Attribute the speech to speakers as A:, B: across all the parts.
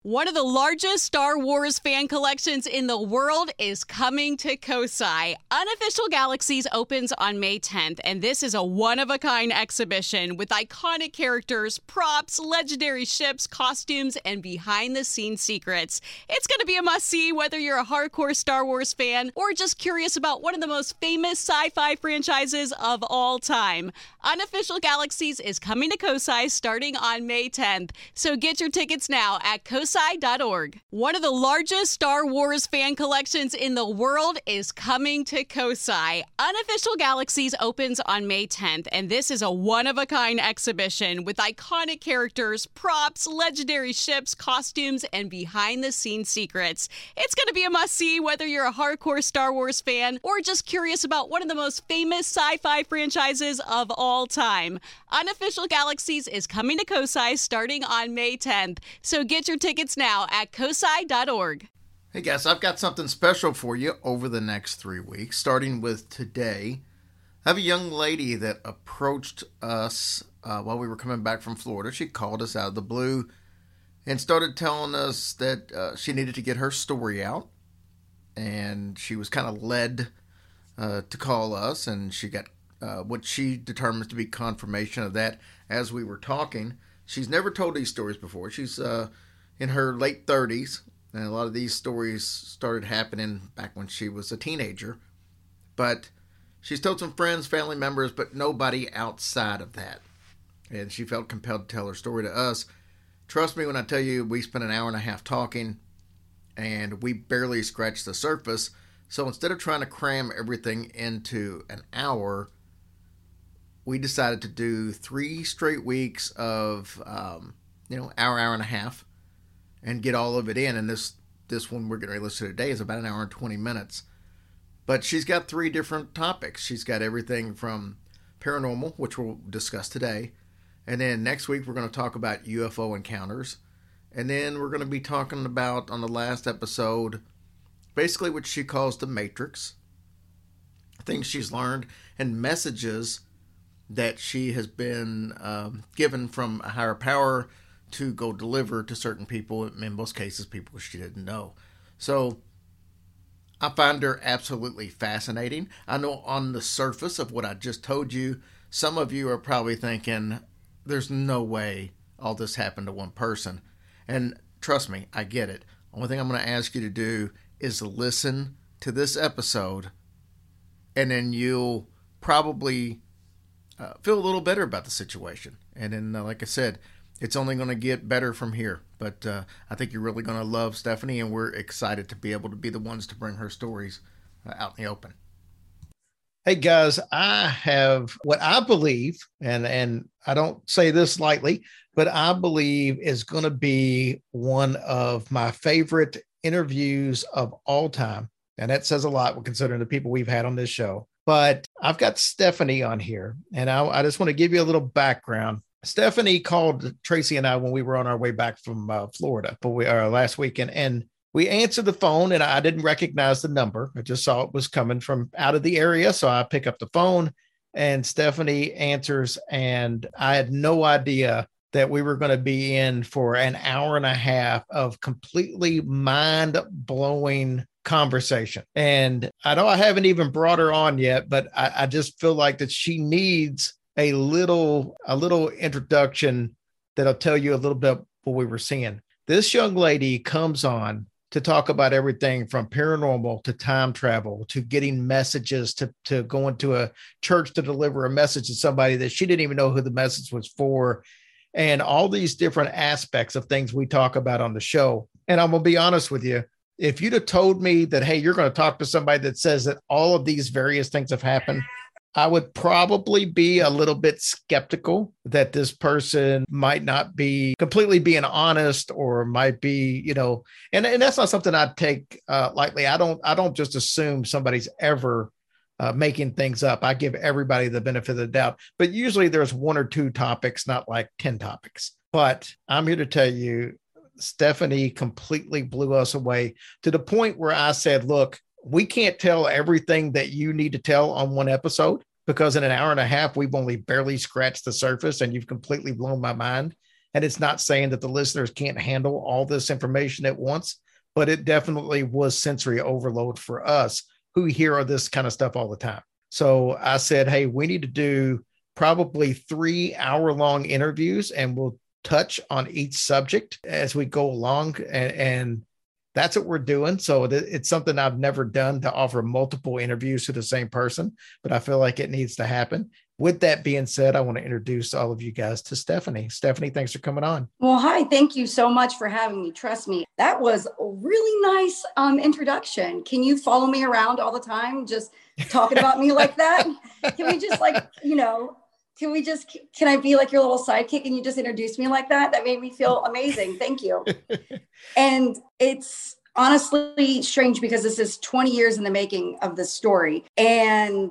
A: One of the largest Star Wars fan collections in the world is coming to Kosai. Unofficial Galaxies opens on May 10th, and this is a one-of-a-kind exhibition with iconic characters, props, legendary ships, costumes, and behind-the-scenes secrets. It's going to be a must-see whether you're a hardcore Star Wars fan or just curious about one of the most famous sci-fi franchises of all time. Unofficial Galaxies is coming to Kosai starting on May 10th, so get your tickets now at kosai.org. One of the largest Star Wars fan collections in the world is coming to Kosai. Unofficial Galaxies opens on May 10th, and this is a one-of-a-kind exhibition with iconic characters, props, legendary ships, costumes, and behind-the-scenes secrets. It's going to be a must-see whether you're a hardcore Star Wars fan or just curious about one of the most famous sci-fi franchises of all time. Unofficial Galaxies is coming to Kosai starting on May 10th, so get your tickets now at kosai.org.
B: Hey guys, I've got something special for you over the next 3 weeks, starting with today. I have a young lady that approached us while we were coming back from Florida. She called us out of the blue and started telling us that she needed to get her story out. And she was kind of led to call us, and she got what she determines to be confirmation of that as we were talking. She's never told these stories before. She's in her late 30s, and a lot of these stories started happening back when she was a teenager. But she's told some friends, family members, but nobody outside of that. And she felt compelled to tell her story to us. Trust me when I tell you, we spent an hour and a half talking, and we barely scratched the surface. So instead of trying to cram everything into an hour, we decided to do 3 straight weeks of, hour and a half, and get all of it in. And this one we're going to listen to today is about an hour and 20 minutes. But she's got 3 different topics. She's got everything from paranormal, which we'll discuss today. And then next week we're going to talk about UFO encounters. And then we're going to be talking about, on the last episode, basically what she calls the Matrix. Things she's learned and messages that she has been given from a higher power to go deliver to certain people, in most cases people she didn't know. So I find her absolutely fascinating. I know on the surface of what I just told you, some of you are probably thinking, there's no way all this happened to one person. And trust me, I get it. Only thing I'm going to ask you to do is listen to this episode, and then you'll probably feel a little better about the situation. And then, like I said, it's only going to get better from here. But I think you're really going to love Stephanie, and we're excited to be able to be the ones to bring her stories out in the open.
C: Hey guys, I have what I believe, and I don't say this lightly, but I believe is going to be one of my favorite interviews of all time. And that says a lot considering the people we've had on this show. But I've got Stephanie on here, and I just want to give you a little background. Stephanie called Tracy and I when we were on our way back from Florida, but last weekend, and we answered the phone, and I didn't recognize the number. I just saw it was coming from out of the area, so I pick up the phone, and Stephanie answers, and I had no idea that we were going to be in for an hour and a half of completely mind-blowing conversation. And I know I haven't even brought her on yet, but I just feel like that she needs a little introduction that'll tell you a little bit what we were seeing. This young lady comes on to talk about everything from paranormal to time travel to getting messages to going to a church to deliver a message to somebody that she didn't even know who the message was for, and all these different aspects of things we talk about on the show. And I'm going to be honest with you. If you'd have told me that, hey, you're going to talk to somebody that says that all of these various things have happened, I would probably be a little bit skeptical that this person might not be completely being honest, or might be, and that's not something I'd take lightly. I don't just assume somebody's ever making things up. I give everybody the benefit of the doubt, but usually there's 1 or 2 topics, not like 10 topics. But I'm here to tell you, Stephanie completely blew us away to the point where I said, look, we can't tell everything that you need to tell on one episode, because in an hour and a half, we've only barely scratched the surface, and you've completely blown my mind. And it's not saying that the listeners can't handle all this information at once, but it definitely was sensory overload for us who hear this kind of stuff all the time. So I said, hey, we need to do probably 3-hour-long interviews, and we'll touch on each subject as we go along. And that's what we're doing. So it's something I've never done, to offer multiple interviews to the same person, but I feel like it needs to happen. With that being said, I want to introduce all of you guys to Stephanie. Stephanie, thanks for coming on.
D: Well, hi. Thank you so much for having me. Trust me, that was a really nice introduction. Can you follow me around all the time, just talking about me like that? Can we just can I be like your little sidekick and you just introduce me like that? That made me feel amazing. Thank you. And it's honestly strange because this is 20 years in the making of this story. And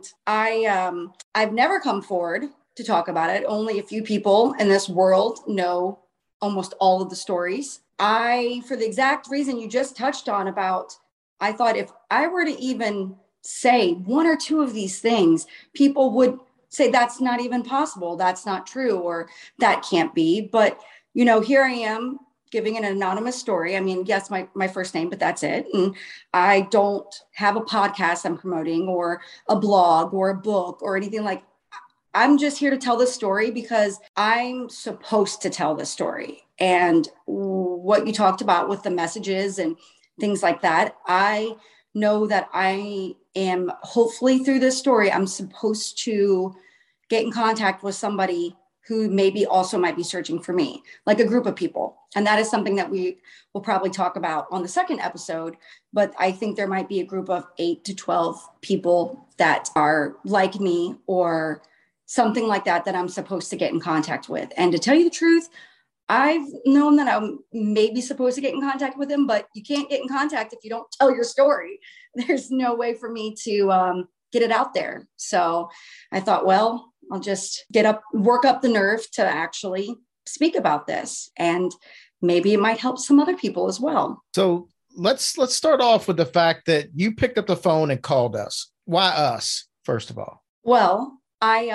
D: I've never come forward to talk about it. Only a few people in this world know almost all of the stories. For the exact reason you just touched on about, I thought if I were to even say one or two of these things, people would say that's not even possible. That's not true, or that can't be. But, here I am giving an anonymous story. I mean, yes, my first name, but that's it. And I don't have a podcast I'm promoting, or a blog, or a book, or anything like. I'm just here to tell this story because I'm supposed to tell this story. And what you talked about with the messages and things like that, I know that I am, hopefully through this story, I'm supposed to get in contact with somebody who maybe also might be searching for me, like a group of people. And that is something that we will probably talk about on the second episode. But I think there might be a group of 8 to 12 people that are like me, or something like that I'm supposed to get in contact with. And to tell you the truth, I've known that I'm maybe supposed to get in contact with them, but you can't get in contact if you don't tell your story. There's no way for me to get it out there. So I thought, well, I'll just work up the nerve to actually speak about this, and maybe it might help some other people as well.
C: So let's start off with the fact that you picked up the phone and called us. Why us, first of all?
D: Well, I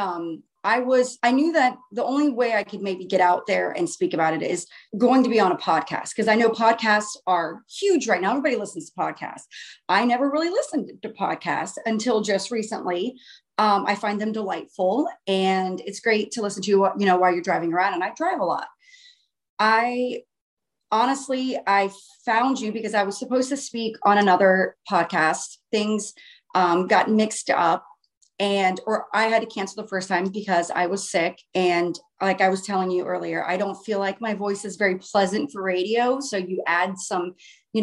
D: knew that the only way I could maybe get out there and speak about it is going to be on a podcast, because I know podcasts are huge right now. Everybody listens to podcasts. I never really listened to podcasts until just recently. I find them delightful, and it's great to listen to, while you're driving around, and I drive a lot. I found you because I was supposed to speak on another podcast. Things got mixed up. Or I had to cancel the first time because I was sick. And like I was telling you earlier, I don't feel like my voice is very pleasant for radio. So you add some,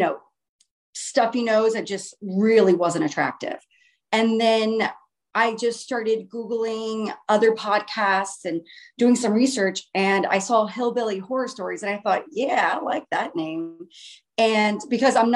D: stuffy nose that just really wasn't attractive. And then I just started Googling other podcasts and doing some research. And I saw Hillbilly Horror Stories. And I thought, yeah, I like that name. And because I'm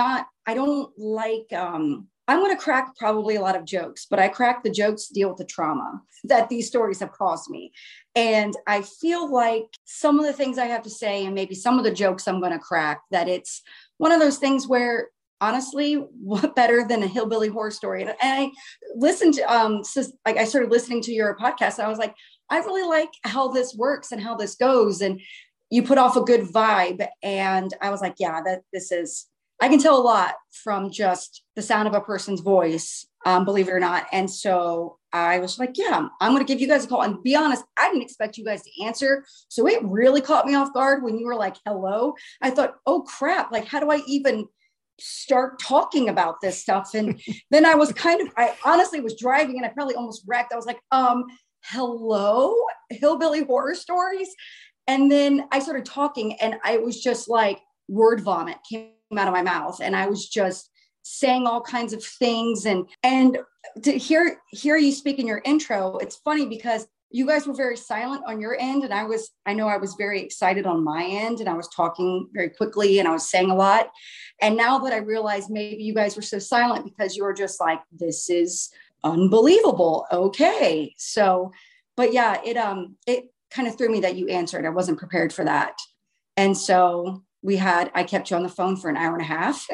D: going to crack probably a lot of jokes, but I crack the jokes to deal with the trauma that these stories have caused me. And I feel like some of the things I have to say, and maybe some of the jokes I'm going to crack, that it's one of those things where, honestly, what better than a hillbilly horror story? And I listened to, I started listening to your podcast, and I was like, I really like how this works and how this goes. And you put off a good vibe. And I was like, yeah, I can tell a lot from just the sound of a person's voice, believe it or not. And so I was like, yeah, I'm going to give you guys a call. And be honest, I didn't expect you guys to answer. So it really caught me off guard when you were like, hello. I thought, oh crap, like, how do I even start talking about this stuff? And then I honestly was driving, and I probably almost wrecked. I was like, hello, Hillbilly Horror Stories. And then I started talking, and I was just like, word vomit came out of my mouth, and I was just saying all kinds of things. And to hear you speak in your intro, it's funny because you guys were very silent on your end, and I know I was very excited on my end, and I was talking very quickly, and I was saying a lot. And now that I realize maybe you guys were so silent because you were just like, this is unbelievable. Okay. So, but yeah, it kind of threw me that you answered. I wasn't prepared for that. And so I kept you on the phone for an hour and a half.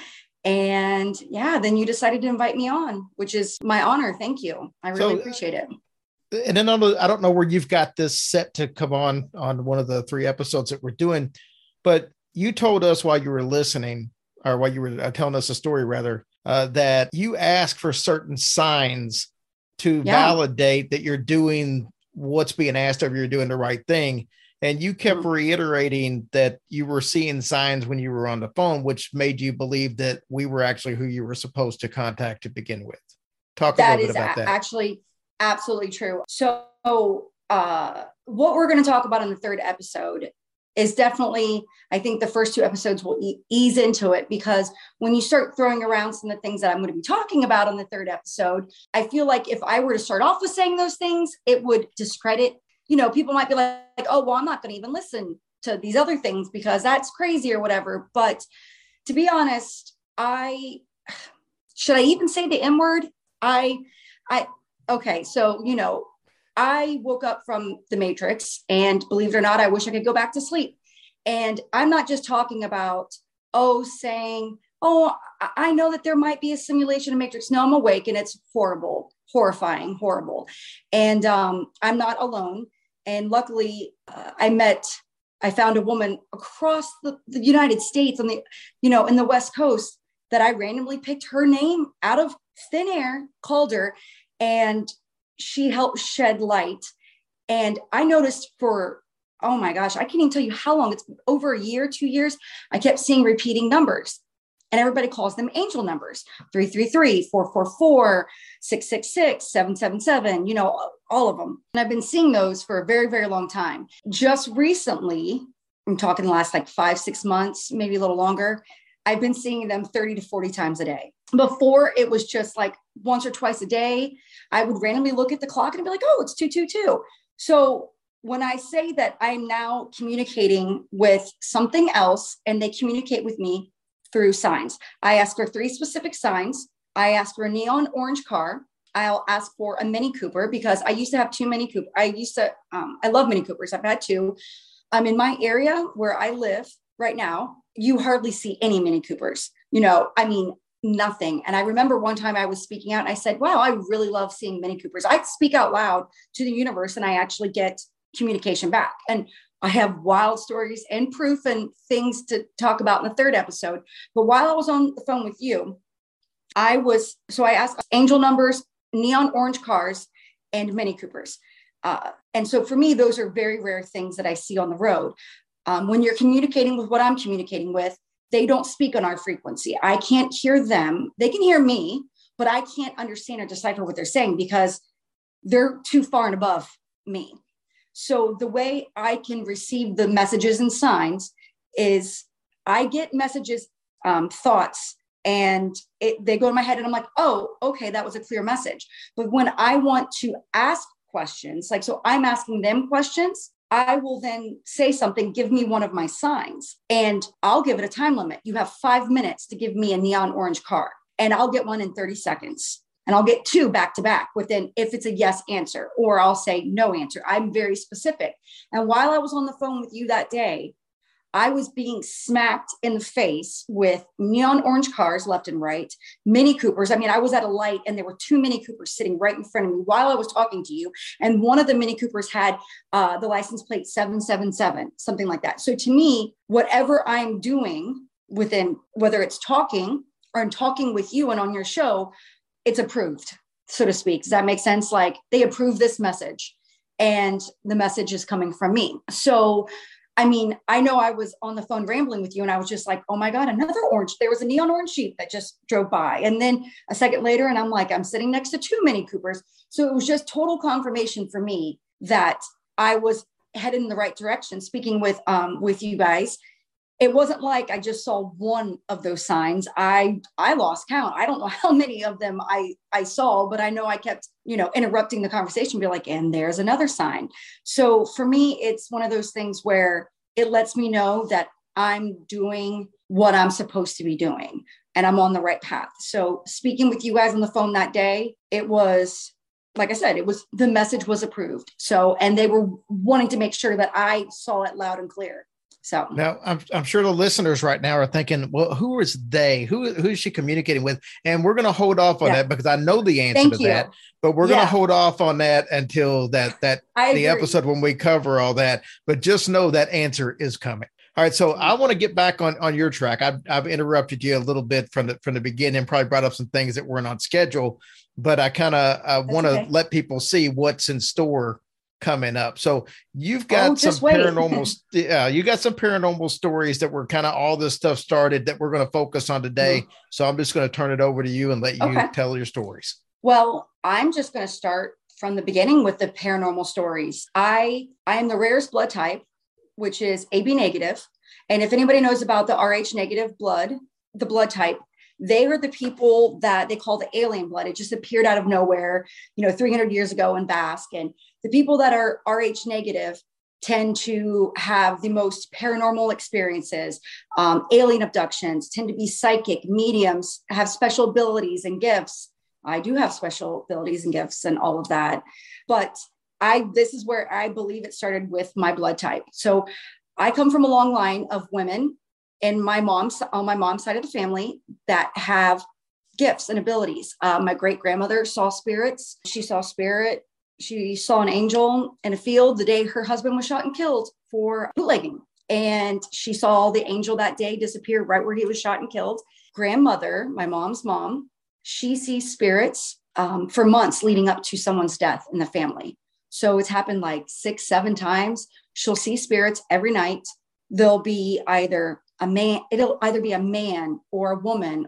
D: And yeah, then you decided to invite me on, which is my honor. Thank you. I really appreciate it.
C: and then I don't know where you've got this set to come on one of the 3 episodes that we're doing, but you told us while you were listening, or while you were telling us a story rather, that you ask for certain signs to validate that you're doing what's being asked of you, you're doing the right thing. And you kept reiterating that you were seeing signs when you were on the phone, which made you believe that we were actually who you were supposed to contact to begin with. Talk a little bit about that.
D: Actually absolutely true. So what we're going to talk about in the 3rd episode is definitely, I think the first 2 episodes will ease into it, because when you start throwing around some of the things that I'm going to be talking about in the 3rd episode, I feel like if I were to start off with saying those things, it would discredit, people might be like, oh, well, I'm not going to even listen to these other things because that's crazy or whatever. But to be honest, should I even say the M word? Okay. So, I woke up from the Matrix, and believe it or not, I wish I could go back to sleep. And I'm not just talking about, saying, I know that there might be a simulation of Matrix. No, I'm awake, and it's horrible, horrifying, horrible. And I'm not alone. And luckily I found a woman across the United States on the, in the West Coast, that I randomly picked her name out of thin air, called her, and she helped shed light. And I noticed for, oh my gosh, I can't even tell you how long. It's over a year, 2 years. I kept seeing repeating numbers, and everybody calls them angel numbers: 333, 444, 666, 777, all of them. And I've been seeing those for a very, very long time. Just recently, I'm talking the last 5-6 months, maybe a little longer, I've been seeing them 30 to 40 times a day. Before, it was just once or twice a day. I would randomly look at the clock and be like, oh, it's 222. So when I say that I'm now communicating with something else and they communicate with me through signs, I ask for 3 specific signs. I ask for a neon orange car. I'll ask for a Mini Cooper, because I used to have 2 Mini Cooper. I love Mini Coopers. I've had 2. In my area where I live right now, you hardly see any Mini Coopers, nothing. And I remember one time I was speaking out and I said, wow, I really love seeing Mini Coopers. I speak out loud to the universe and I actually get communication back. And I have wild stories and proof and things to talk about in the 3rd episode. But while I was on the phone with you, I asked angel numbers, neon orange cars, and Mini Coopers. And so for me, those are very rare things that I see on the road. When you're communicating with what I'm communicating with, they don't speak on our frequency. I can't hear them. They can hear me, but I can't understand or decipher what they're saying because they're too far and above me. So the way I can receive the messages and signs is I get messages, thoughts, and they go in my head and I'm like, oh, okay, that was a clear message. But when I want to ask questions, so I'm asking them questions, I will then say something, give me one of my signs, and I'll give it a time limit. You have 5 minutes to give me a neon orange car, and I'll get one in 30 seconds. And I'll get 2 back to back within, if it's a yes answer, or I'll say no answer. I'm very specific. And while I was on the phone with you that day, I was being smacked in the face with neon orange cars left and right, Mini Coopers. I was at a light and there were 2 Mini Coopers sitting right in front of me while I was talking to you. And one of the Mini Coopers had the license plate 777, something like that. So to me, whatever I'm doing within, whether it's talking or I'm talking with you and on your show, it's approved, so to speak. Does that make sense? They approve this message and the message is coming from me. So I know I was on the phone rambling with you and I was just like, oh my God, another orange. There was a neon orange Jeep that just drove by. And then a second later, and I'm sitting next to 2 Mini Coopers. So it was just total confirmation for me that I was headed in the right direction. Speaking with you guys, it wasn't like I just saw one of those signs. I lost count. I don't know how many of them I saw, but I know I kept, interrupting the conversation, be like, and there's another sign. So for me, it's one of those things where it lets me know that I'm doing what I'm supposed to be doing and I'm on the right path. So speaking with you guys on the phone that day, it was, like I said, the message was approved. So, and they were wanting to make sure that I saw it loud and clear. So
C: now I'm sure the listeners right now are thinking, well, who is they? Who is she communicating with? And we're going to hold off on that because I know the answer to that, but we're going to hold off on that until the episode when we cover all that. But just know that answer is coming. All right. So I want to get back on your track. I've interrupted you a little bit from the beginning, probably brought up some things that weren't on schedule, but I kind of want to let people see what's in store coming up. So you've got some paranormal, you got some paranormal stories that were kind of all this stuff started that we're going to focus on today. Mm-hmm. So I'm just going to turn it over to you and let you tell your stories.
D: Well, I'm just going to start from the beginning with the paranormal stories. I am the rarest blood type, which is AB negative. And if anybody knows about the RH negative blood, the blood type, they are the people that they call the alien blood. It just appeared out of nowhere, 300 years ago in Basque. And the people that are RH negative tend to have the most paranormal experiences, alien abductions, tend to be psychic, mediums, have special abilities and gifts. I do have special abilities and gifts and all of that. But this is where I believe it started with my blood type. So I come from a long line of women on my mom's side of the family that have gifts and abilities. My great grandmother saw spirits. She saw spirit. She saw an angel in a field the day her husband was shot and killed for bootlegging. And she saw the angel that day disappear right where he was shot and killed. Grandmother, my mom's mom, she sees spirits for months leading up to someone's death in the family. So it's happened like 6-7 times. She'll see spirits every night. They'll be either a man, it'll either be a man or a woman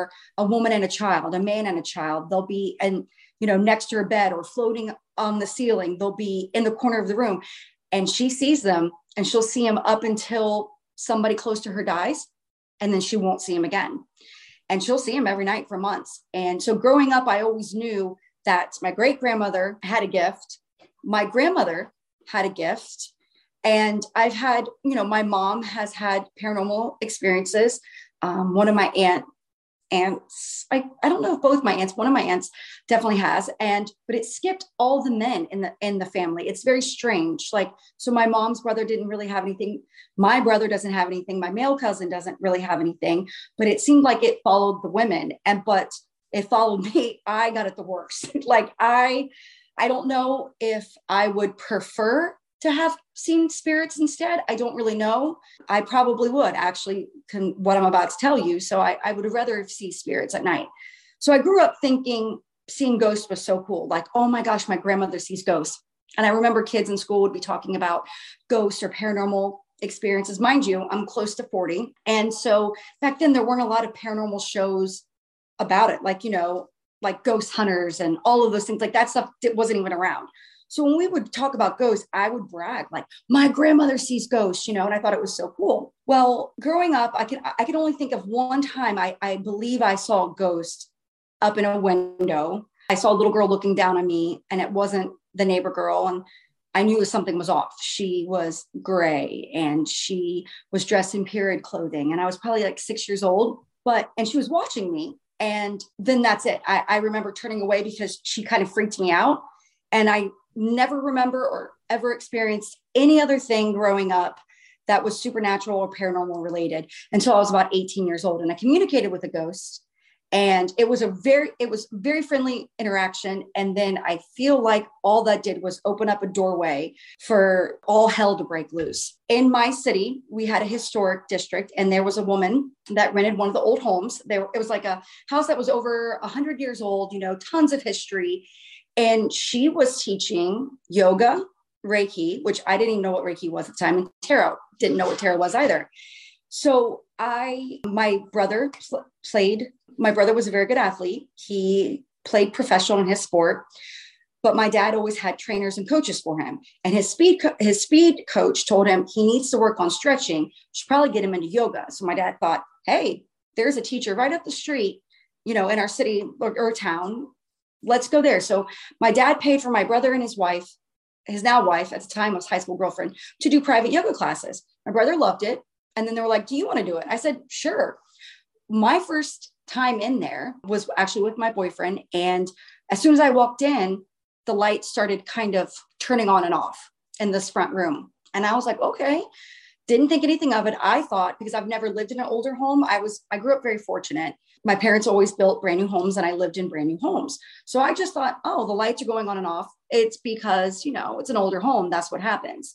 D: and a child, a man and a child. They'll be, next to her bed or floating on the ceiling. They'll be in the corner of the room, and she sees them, and she'll see them up until somebody close to her dies. And then she won't see him again. And she'll see him every night for months. And so growing up, I always knew that my great grandmother had a gift. My grandmother had a gift. And I've had, my mom has had paranormal experiences. One of my aunts, I don't know if both my aunts, one of my aunts definitely has, but it skipped all the men in the family. It's very strange. So my mom's brother didn't really have anything. My brother doesn't have anything. My male cousin doesn't really have anything, but it seemed like it followed the women, but it followed me. I got it the worst. I don't know if I would prefer to have seen spirits instead. I don't really know. I probably would actually, what I'm about to tell you. So I would rather see spirits at night. So I grew up thinking seeing ghosts was so cool. Like, oh my gosh, my grandmother sees ghosts. And I remember kids in school would be talking about ghosts or paranormal experiences. Mind you, I'm close to 40. And so back then there weren't a lot of paranormal shows about it. Like ghost hunters and all of those things, like that stuff wasn't even around. So when we would talk about ghosts, I would brag, like, my grandmother sees ghosts, and I thought it was so cool. Well, growing up, I could only think of one time I believe I saw a ghost up in a window. I saw a little girl looking down on me, and it wasn't the neighbor girl. And I knew something was off. She was gray and she was dressed in period clothing. And I was probably like 6 years old, and she was watching me. And then that's it. I remember turning away because she kind of freaked me out. And I never remember or ever experienced any other thing growing up that was supernatural or paranormal related until I was about 18 years old. And I communicated with a ghost, and it was very friendly interaction. And then I feel like all that did was open up a doorway for all hell to break loose. In my city, we had a historic district, and there was a woman that rented one of the old homes. It was like a house that was over 100 years old, tons of history. And she was teaching yoga, Reiki, which I didn't even know what Reiki was at the time, and tarot, didn't know what tarot was either. So my brother was a very good athlete. He played professional in his sport, but my dad always had trainers and coaches for him. And his speed coach told him he needs to work on stretching, should probably get him into yoga. So my dad thought, hey, there's a teacher right up the street, in our city or town. Let's go there. So my dad paid for my brother and his wife, his now wife at the time was high school girlfriend, to do private yoga classes. My brother loved it. And then they were like, do you want to do it? I said, sure. My first time in there was actually with my boyfriend. And as soon as I walked in, the lights started kind of turning on and off in this front room. And I was like, okay. Didn't think anything of it. I thought, because I've never lived in an older home, I grew up very fortunate. My parents always built brand new homes and I lived in brand new homes. So I just thought, oh, the lights are going on and off. It's because, it's an older home. That's what happens.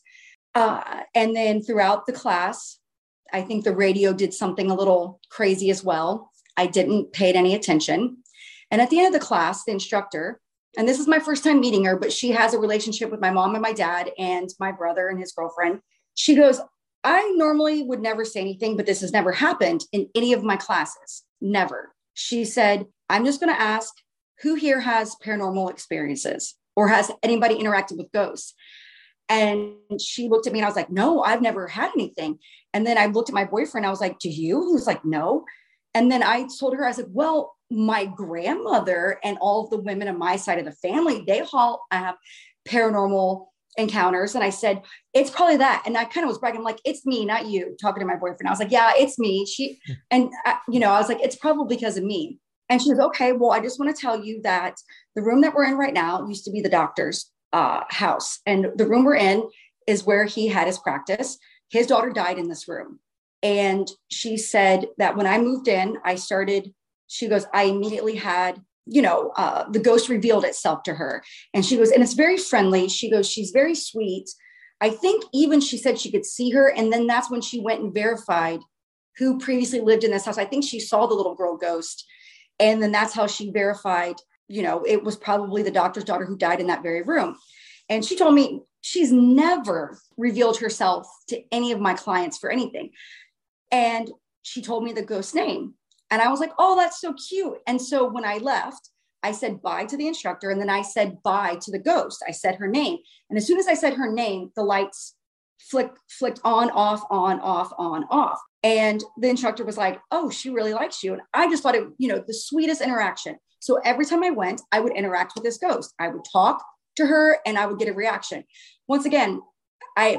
D: And then throughout the class, I think the radio did something a little crazy as well. I didn't pay any attention. And at the end of the class, the instructor, and this is my first time meeting her, but she has a relationship with my mom and my dad and my brother and his girlfriend. She goes, I normally would never say anything, but this has never happened in any of my classes. Never. She said, I'm just going to ask who here has paranormal experiences or has anybody interacted with ghosts? And she looked at me and I was like, no, I've never had anything. And then I looked at my boyfriend. I was like, do you? He was like, no. And then I told her, I said, well, my grandmother and all of the women on my side of the family, they all have paranormal encounters. And I said, it's probably that. And I kind of was bragging, like, it's me, not you, talking to my boyfriend. I was like, yeah, it's me. I was like, it's probably because of me. And she was, okay, well, I just want to tell you that the room that we're in right now used to be the doctor's house. And the room we're in is where he had his practice. His daughter died in this room. And she said that when I moved in, she goes, I immediately had the ghost revealed itself to her. And she goes, and it's very friendly. She goes, she's very sweet. I think even she said she could see her. And then that's when she went and verified who previously lived in this house. I think she saw the little girl ghost. And then that's how she verified, it was probably the doctor's daughter who died in that very room. And she told me she's never revealed herself to any of my clients for anything. And she told me the ghost name. And I was like, oh, that's so cute. And so when I left, I said bye to the instructor. And then I said bye to the ghost. I said her name. And as soon as I said her name, the lights flicked on, off, on, off, on, off. And the instructor was like, oh, she really likes you. And I just thought it, the sweetest interaction. So every time I went, I would interact with this ghost. I would talk to her and I would get a reaction. Once again, I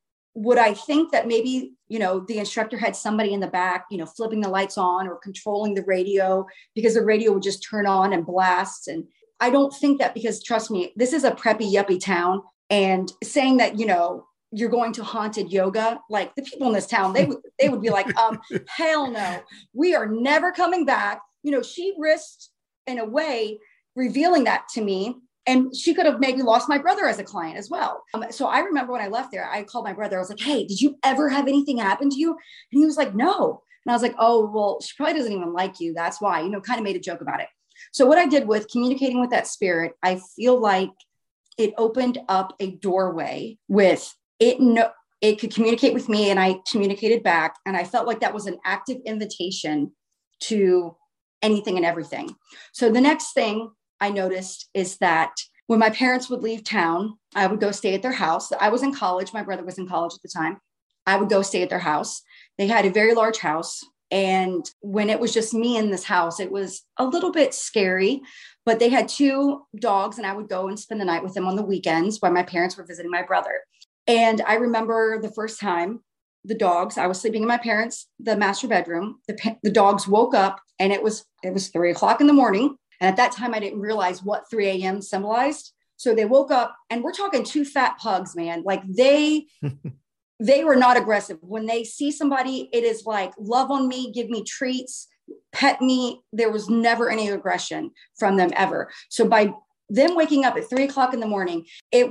D: think that maybe, the instructor had somebody in the back, flipping the lights on or controlling the radio, because the radio would just turn on and blast. And I don't think that, because trust me, this is a preppy, yuppie town. And saying that, you're going to haunted yoga, like the people in this town, they would be like, hell no, we are never coming back. She risked in a way revealing that to me. And she could have maybe lost my brother as a client as well. So I remember when I left there, I called my brother. I was like, hey, did you ever have anything happen to you? And he was like, no. And I was like, oh, well, she probably doesn't even like you. That's why, kind of made a joke about it. So what I did with communicating with that spirit, I feel like it opened up a doorway with it. It could communicate with me and I communicated back. And I felt like that was an active invitation to anything and everything. So the next thing I noticed is that when my parents would leave town, I would go stay at their house. I was in college. My brother was in college at the time. I would go stay at their house. They had a very large house. And when it was just me in this house, it was a little bit scary, but they had 2 dogs and I would go and spend the night with them on the weekends while my parents were visiting my brother. And I remember the first time the dogs, I was sleeping in my parents' the master bedroom. The dogs woke up and it was 3 o'clock in the morning. And at that time, I didn't realize what 3 a.m. symbolized. So they woke up and we're talking 2 fat pugs, man. Like they were not aggressive. When they see somebody, it is like, love on me, give me treats, pet me. There was never any aggression from them ever. So by them waking up at 3 o'clock in the morning, they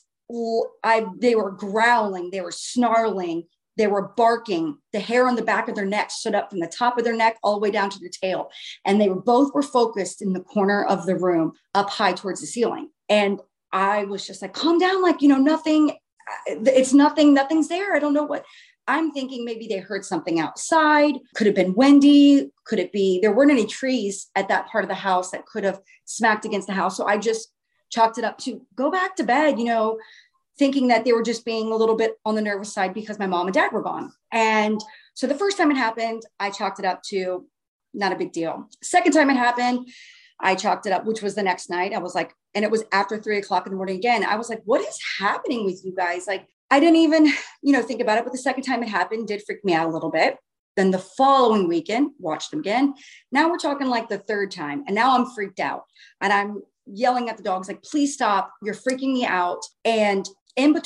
D: were growling, they were snarling, they were barking. The hair on the back of their neck stood up from the top of their neck all the way down to the tail. And they both were focused in the corner of the room up high towards the ceiling. And I was just like, calm down. Like, nothing, it's nothing, nothing's there. I don't know what I'm thinking. Maybe they heard something outside. Could have been windy. Could it be, there weren't any trees at that part of the house that could have smacked against the house. So I just chalked it up to go back to bed, thinking that they were just being a little bit on the nervous side because my mom and dad were gone. And so the first time it happened, I chalked it up to not a big deal. Second time it happened, I chalked it up, which was the next night. I was like, and it was after 3 o'clock in the morning again. I was like, what is happening with you guys? Like, I didn't even, think about it. But the second time it happened did freak me out a little bit. Then the following weekend, watched them again. Now we're talking like the third time. And now I'm freaked out. And I'm yelling at the dogs, like, please stop. You're freaking me out. And in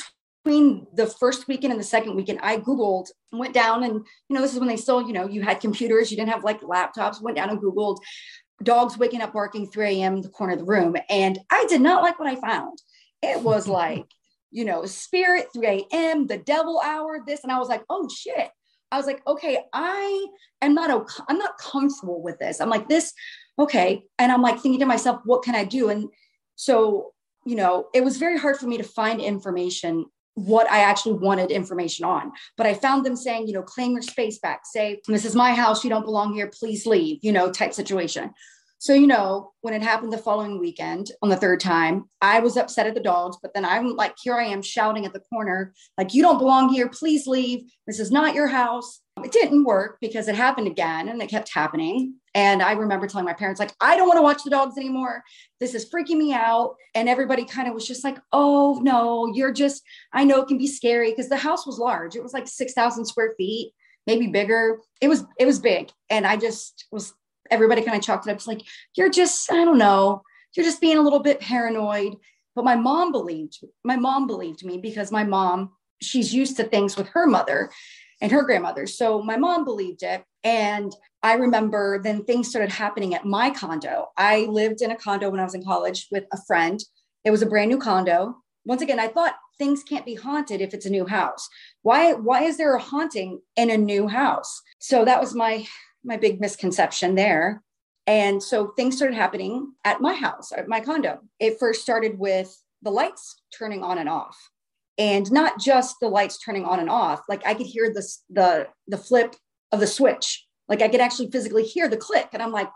D: between the first weekend and the second weekend, I Googled, went down and, this is when they still, you had computers, you didn't have like laptops, went down and Googled dogs waking up barking 3 a.m. in the corner of the room. And I did not like what I found. It was like, spirit, 3 a.m., the devil hour, this. And I was like, oh shit. I was like, okay, I'm not comfortable with this. I'm like this, okay. And I'm like thinking to myself, what can I do? And so, it was very hard for me to find information, what I actually wanted information on. But I found them saying, claim your space back. Say, this is my house. You don't belong here. Please leave, type situation. So, when it happened the following weekend on the third time, I was upset at the dogs, but then I'm like, here I am shouting at the corner, like, you don't belong here. Please leave. This is not your house. It didn't work because it happened again and it kept happening. And I remember telling my parents, like, I don't want to watch the dogs anymore. This is freaking me out. And everybody kind of was just like, oh no, I know it can be scary because the house was large. It was like 6,000 square feet, maybe bigger. It was big. And I just was, everybody kind of chalked it up. It's like, I don't know, you're just being a little bit paranoid. But my mom believed me because my mom, she's used to things with her mother and her grandmother. So my mom believed it. And I remember then things started happening at my condo. I lived in a condo when I was in college with a friend. It was a brand new condo. Once again, I thought things can't be haunted if it's a new house. Why is there a haunting in a new house? So that was my big misconception there. And so things started happening at my house, at my condo. It first started with the lights turning on and off. And not just the lights turning on and off. Like I could hear the flip of the switch. Like I could actually physically hear the click. And I'm like,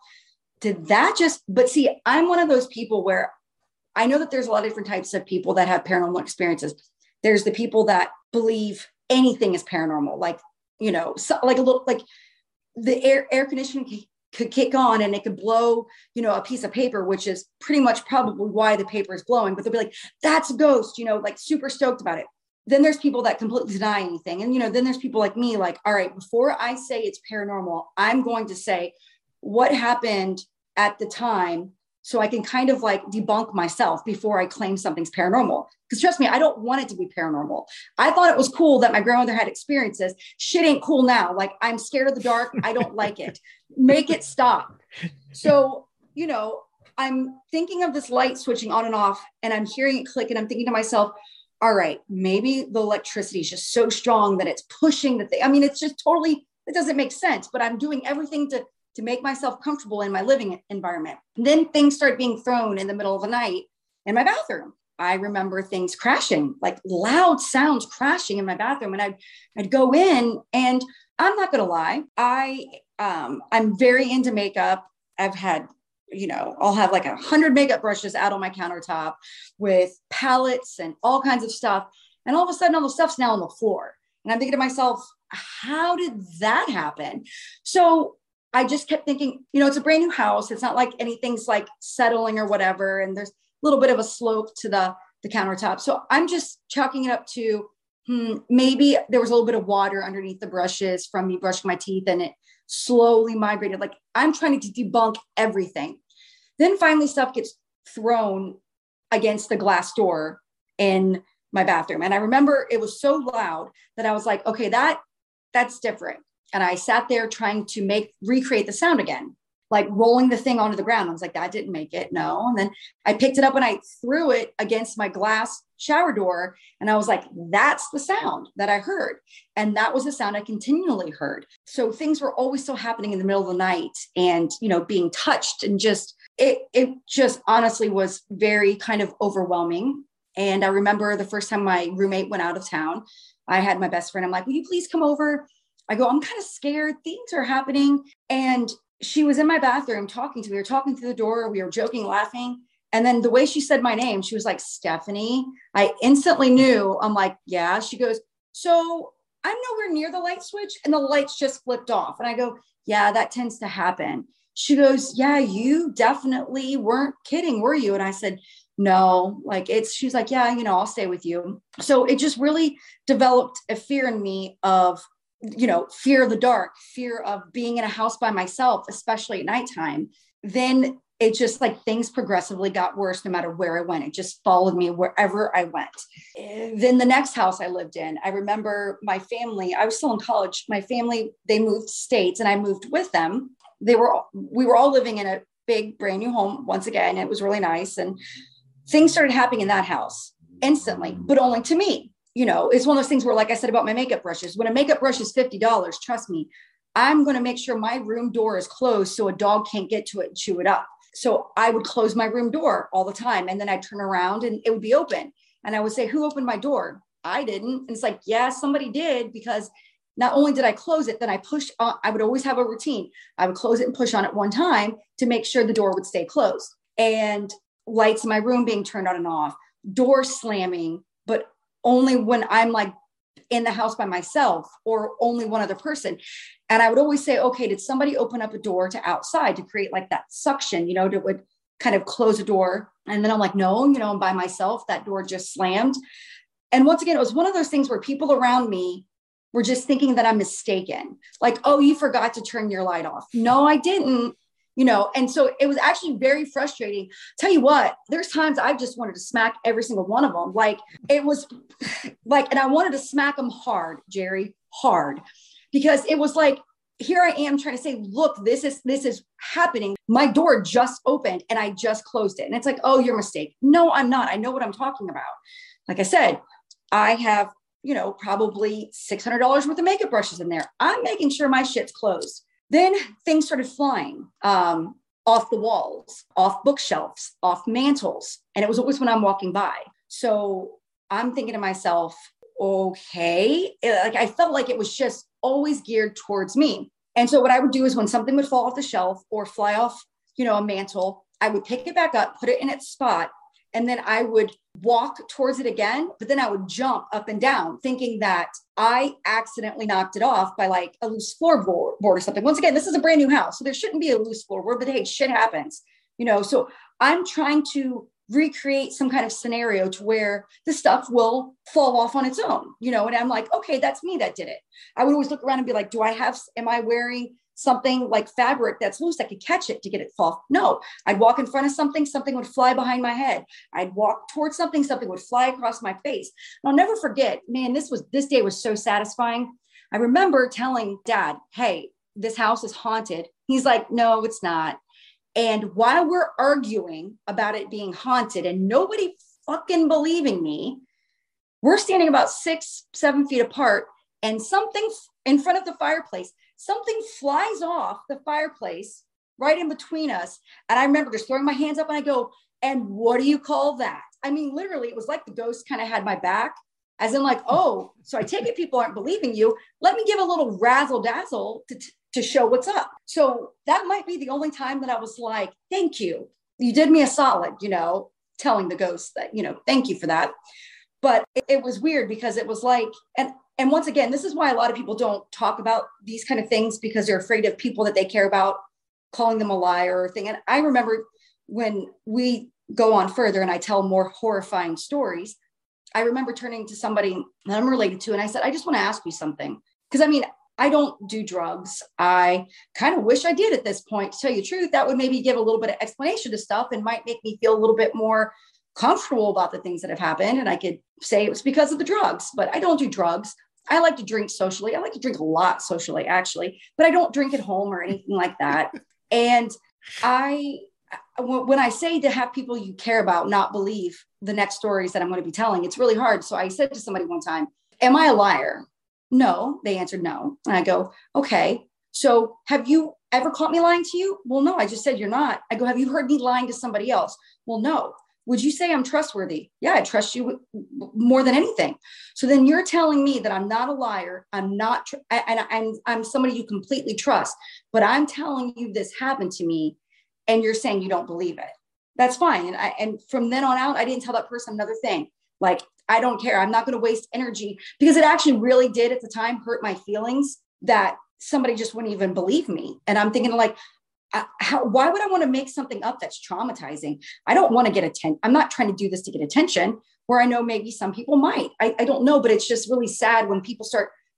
D: but see, I'm one of those people where I know that there's a lot of different types of people that have paranormal experiences. There's the people that believe anything is paranormal, like, like a little, like the air conditioning could kick on and it could blow, a piece of paper, which is pretty much probably why the paper is blowing, but they'll be like, that's a ghost, like super stoked about it. Then there's people that completely deny anything. And, then there's people like me, like, all right, before I say it's paranormal, I'm going to say what happened at the time so I can kind of like debunk myself before I claim something's paranormal. Because trust me, I don't want it to be paranormal. I thought it was cool that my grandmother had experiences. Shit ain't cool now. Like I'm scared of the dark. I don't like it. Make it stop. So, I'm thinking of this light switching on and off and I'm hearing it click and I'm thinking to myself, all right, maybe the electricity is just so strong that it's pushing the thing. I mean, it's just totally, it doesn't make sense, but I'm doing everything to make myself comfortable in my living environment. And then things start being thrown in the middle of the night in my bathroom. I remember things crashing, like loud sounds crashing in my bathroom. And I'd go in and I'm not going to lie. I'm very into makeup. I've had, I'll have like 100 makeup brushes out on my countertop with palettes and all kinds of stuff. And all of a sudden, all the stuff's now on the floor. And I'm thinking to myself, how did that happen? So I just kept thinking, it's a brand new house. It's not like anything's like settling or whatever. And there's a little bit of a slope to the countertop. So I'm just chalking it up to maybe there was a little bit of water underneath the brushes from me brushing my teeth and it slowly migrated. Like I'm trying to debunk everything. Then finally stuff gets thrown against the glass door in my bathroom. And I remember it was so loud that I was like, okay, that's different. And I sat there trying to recreate the sound again, like rolling the thing onto the ground. I was like, that didn't make it. No. And then I picked it up and I threw it against my glass shower door. And I was like, that's the sound that I heard. And that was the sound I continually heard. So things were always still happening in the middle of the night and, being touched and it just honestly was very kind of overwhelming. And I remember the first time my roommate went out of town, I had my best friend. I'm like, will you please come over? I go, I'm kind of scared. Things are happening. And she was in my bathroom talking to me. We were talking through the door. We were joking, laughing. And then the way she said my name, she was like, Stephanie. I instantly knew. I'm like, yeah. She goes, so I'm nowhere near the light switch and the lights just flipped off. And I go, yeah, that tends to happen. She goes, yeah, you definitely weren't kidding, were you? And I said, no, she's like, yeah, I'll stay with you. So it just really developed a fear in me of fear of the dark, fear of being in a house by myself, especially at nighttime, then it just like things progressively got worse no matter where I went. It just followed me wherever I went. Then the next house I lived in, I remember my family, I was still in college. My family, they moved states and I moved with them. We were all living in a big brand new home once again. It was really nice. And things started happening in that house instantly, but only to me. It's one of those things where, like I said about my makeup brushes, when a makeup brush is $50, trust me, I'm going to make sure my room door is closed so a dog can't get to it and chew it up. So I would close my room door all the time. And then I'd turn around and it would be open. And I would say, who opened my door? I didn't. And it's like, yeah, somebody did, because not only did I close it, then I pushed on, I would always have a routine. I would close it and push on it one time to make sure the door would stay closed. And lights in my room being turned on and off, door slamming, but only when I'm like in the house by myself or only one other person. And I would always say, okay, did somebody open up a door to outside to create like that suction, that would kind of close a door? And then I'm like, no, I'm by myself. That door just slammed. And once again, it was one of those things where people around me were just thinking that I'm mistaken. Like, oh, you forgot to turn your light off. No, I didn't. And so it was actually very frustrating. Tell you what, there's times I've just wanted to smack every single one of them. Like it was like, and I wanted to smack them hard, Jerry, hard, because it was like, here I am trying to say, look, this is happening. My door just opened and I just closed it. And it's like, oh, your mistake. No, I'm not. I know what I'm talking about. Like I said, I have, probably $600 worth of makeup brushes in there. I'm making sure my shit's closed. Then things started flying off the walls, off bookshelves, off mantles. And it was always when I'm walking by. So I'm thinking to myself, okay, like I felt like it was just always geared towards me. And so what I would do is when something would fall off the shelf or fly off, a mantle, I would pick it back up, put it in its spot, and then I would walk towards it again, but then I would jump up and down thinking that I accidentally knocked it off by like a loose floorboard or something. Once again, this is a brand new house, so there shouldn't be a loose floorboard, but hey, shit happens, so I'm trying to recreate some kind of scenario to where the stuff will fall off on its own, and I'm like, okay, that's me that did it. I would always look around and be like, am I wearing something like fabric that's loose? I could catch it to get it fall. No, I'd walk in front of something would fly behind my head. I'd walk towards something would fly across my face. And I'll never forget, man, this day was so satisfying. I remember telling Dad, hey, this house is haunted. He's like, no, it's not. And while we're arguing about it being haunted and nobody fucking believing me, we're standing about 6-7 feet apart and something in front of the fireplace, something flies off the fireplace right in between us. And I remember just throwing my hands up and I go, and what do you call that? I mean, literally, it was like the ghost kind of had my back, as in like, oh, so I take it people aren't believing you. Let me give a little razzle dazzle to show what's up. So that might be the only time that I was like, thank you. You did me a solid, telling the ghost that, thank you for that. But it was weird because it was like, and once again, this is why a lot of people don't talk about these kind of things, because they're afraid of people that they care about calling them a liar or thing. And I remember when we go on further and I tell more horrifying stories, I remember turning to somebody that I'm related to and I said, I just want to ask you something. Because I don't do drugs. I kind of wish I did at this point, to tell you the truth. That would maybe give a little bit of explanation to stuff and might make me feel a little bit more comfortable about the things that have happened. And I could say it was because of the drugs, but I don't do drugs. I like to drink socially. I like to drink a lot socially, actually, but I don't drink at home or anything like that. And when I say to have people you care about not believe the next stories that I'm going to be telling, it's really hard. So I said to somebody one time, am I a liar? No. They answered no. And I go, okay, so have you ever caught me lying to you? Well, no, I just said you're not. I go, have you heard me lying to somebody else? Well, no. Would you say I'm trustworthy? Yeah, I trust you more than anything. So then you're telling me that I'm not a liar. I'm not, I'm somebody you completely trust, but I'm telling you this happened to me and you're saying you don't believe it. That's fine. And from then on out, I didn't tell that person another thing. Like, I don't care. I'm not going to waste energy, because it actually really did at the time hurt my feelings that somebody just wouldn't even believe me. And I'm thinking like, why would I want to make something up that's traumatizing? I don't want to get attention. I'm not trying to do this to get attention, where I know maybe some people might. I don't know, but it's just really sad when people start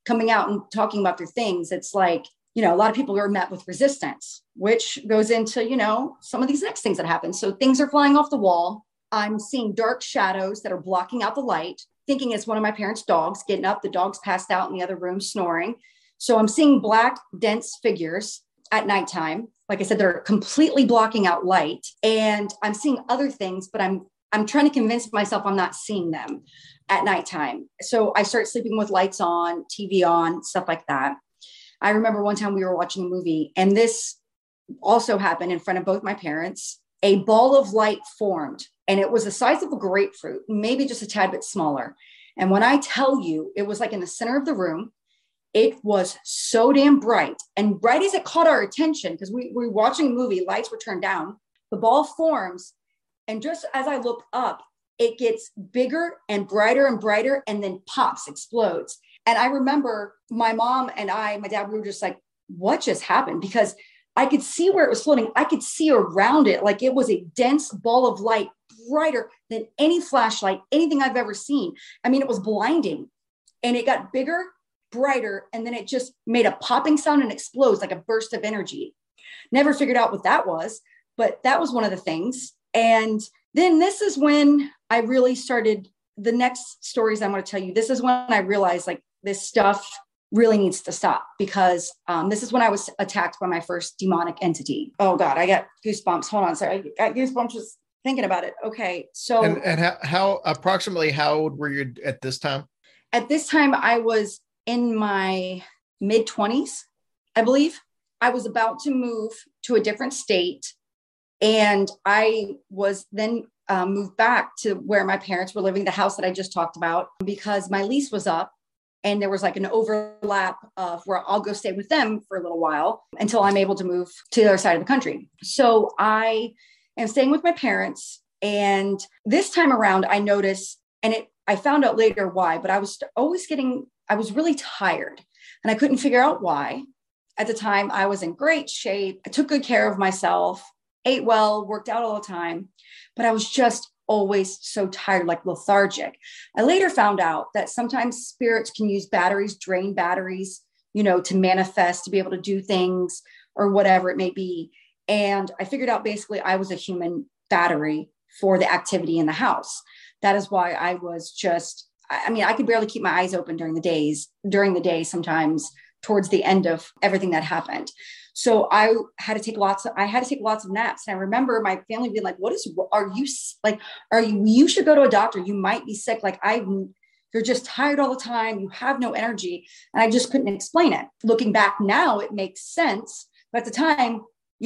D: coming out and talking about their things, it's like, a lot of people are met with resistance, which goes into, some of these next things that happen. So things are flying off the wall. I'm seeing dark shadows that are blocking out the light, thinking it's one of my parents' dogs getting up. The dog's passed out in the other room snoring. So I'm seeing black, dense figures at nighttime. Like I said, they're completely blocking out light. And I'm seeing other things, but I'm trying to convince myself I'm not seeing them at nighttime. So I start sleeping with lights on, TV on, stuff like that. I remember one time we were watching a movie, and this also happened in front of both my parents. A ball of light formed, and it was the size of a grapefruit, maybe just a tad bit smaller. And when I tell you, it was like in the center of the room. It was so damn bright, and bright as it caught our attention, because we were watching a movie, lights were turned down. The ball forms, and just as I look up, it gets bigger and brighter, and then pops, explodes. And I remember my mom and my dad, we were just like, what just happened? Because I could see where it was floating. I could see around it. Like it was a dense ball of light, brighter than any flashlight, anything I've ever seen. I mean, it was blinding, and it got bigger, brighter, and then it just made a popping sound and explodes like a burst of energy. Never figured out what that was, but that was one of the things. And then this is when I really started the next stories I'm going to tell you. This is when I realized like this stuff really needs to stop, because this is when I was attacked by my first demonic entity. Oh God, I got goosebumps. Hold on. Sorry. I got goosebumps just thinking about it. Okay. So,
C: and how approximately how old were you at this time?
D: At this time, I was in my mid-20s, I believe. I was about to move to a different state, and I was then moved back to where my parents were living, the house that I just talked about, because my lease was up. And there was like an overlap of where I'll go stay with them for a little while until I'm able to move to the other side of the country. So I am staying with my parents. And this time around, I noticed, and I found out later why, but I was really tired, and I couldn't figure out why. At the time, I was in great shape. I took good care of myself, ate well, worked out all the time, but I was just always so tired, like lethargic. I later found out that sometimes spirits can use batteries, drain batteries, to manifest, to be able to do things or whatever it may be. And I figured out basically I was a human battery for the activity in the house. That is why I was I could barely keep my eyes open during the day, sometimes towards the end of everything that happened. So I had to take lots of naps. And I remember my family being like, you should go to a doctor. You might be sick. You're just tired all the time. You have no energy. And I just couldn't explain it. Looking back now, it makes sense. But at the time,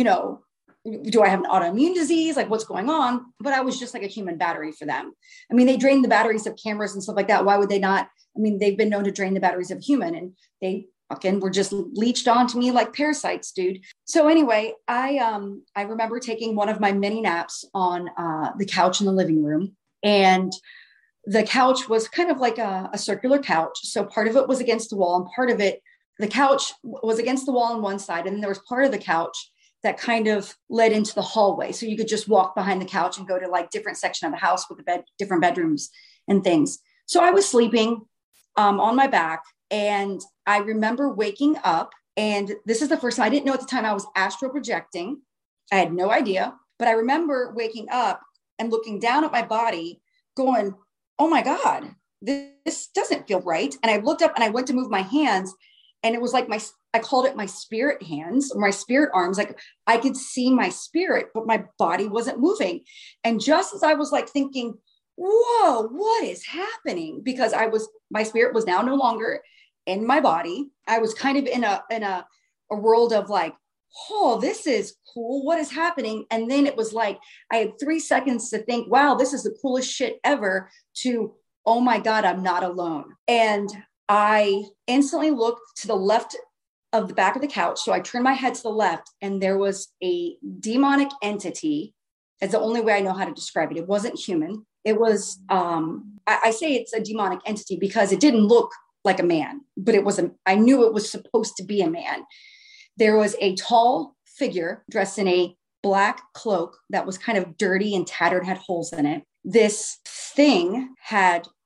D: do I have an autoimmune disease? Like, what's going on? But I was just like a human battery for them. I mean, they drained the batteries of cameras and stuff like that. Why would they not? I mean, they've been known to drain the batteries of human, and they fucking were just leached onto me like parasites, dude. So anyway, I remember taking one of my many naps on the couch in the living room, and the couch was kind of like a circular couch. So part of it was against the wall, and part of it, the couch was against the wall on one side, and then there was part of the couch that kind of led into the hallway. So you could just walk behind the couch and go to like different section of the house with different bedrooms and things. So I was sleeping on my back, and I remember waking up, and this is the first time. I didn't know at the time I was astral projecting. I had no idea, but I remember waking up and looking down at my body going, oh my God, this doesn't feel right. And I looked up and I went to move my hands, and it was like I called it my spirit hands or my spirit arms. Like I could see my spirit, but my body wasn't moving. And just as I was like thinking, whoa, what is happening? Because my spirit was now no longer in my body. I was kind of in a world of like, oh, this is cool. What is happening? And then it was like, I had 3 seconds to think, wow, this is the coolest shit ever, to, oh my God, I'm not alone. And I instantly looked to the left of the back of the couch. So I turned my head to the left, and there was a demonic entity. It's the only way I know how to describe it. It wasn't human. It was, I say it's a demonic entity because it didn't look like a man, but I knew it was supposed to be a man. There was a tall figure dressed in a black cloak that was kind of dirty and tattered, had holes in it. This thing had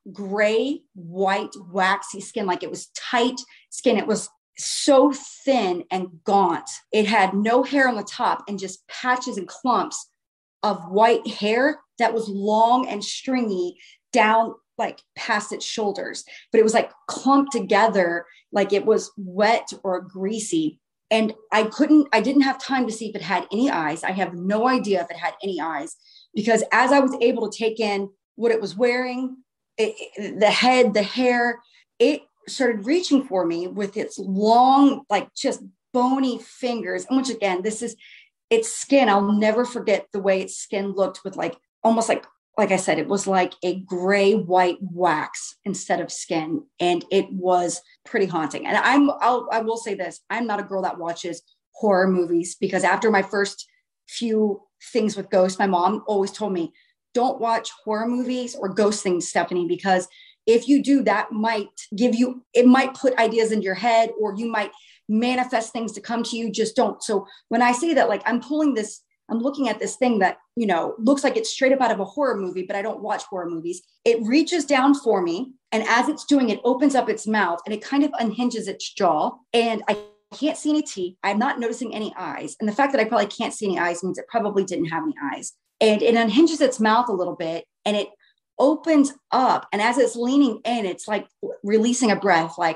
D: gray, white, waxy skin. Like it was tight skin. It was so thin and gaunt. It had no hair on the top and just patches and clumps of white hair that was long and stringy down like past its shoulders, but it was like clumped together like it was wet or greasy. And I didn't have time to see if it had any eyes. I have no idea if it had any eyes, because as I was able to take in what it was wearing, the head, the hair, it started reaching for me with its long, like just bony fingers. And which again, its skin. I'll never forget the way its skin looked with like, almost like I said, it was like a gray white wax instead of skin. And it was pretty haunting. And I will say this, I'm not a girl that watches horror movies, because after my first few things with ghosts, my mom always told me, don't watch horror movies or ghost things, Stephanie, because if you do, that might it might put ideas into your head, or you might manifest things to come to you. Just don't. So when I say that, like I'm looking at this thing that, looks like it's straight up out of a horror movie, but I don't watch horror movies. It reaches down for me. And as it's doing, it opens up its mouth and it kind of unhinges its jaw. And I can't see any teeth. I'm not noticing any eyes. And the fact that I probably can't see any eyes means it probably didn't have any eyes. And it unhinges its mouth a little bit and it opens up. And as it's leaning in, it's like releasing a breath, like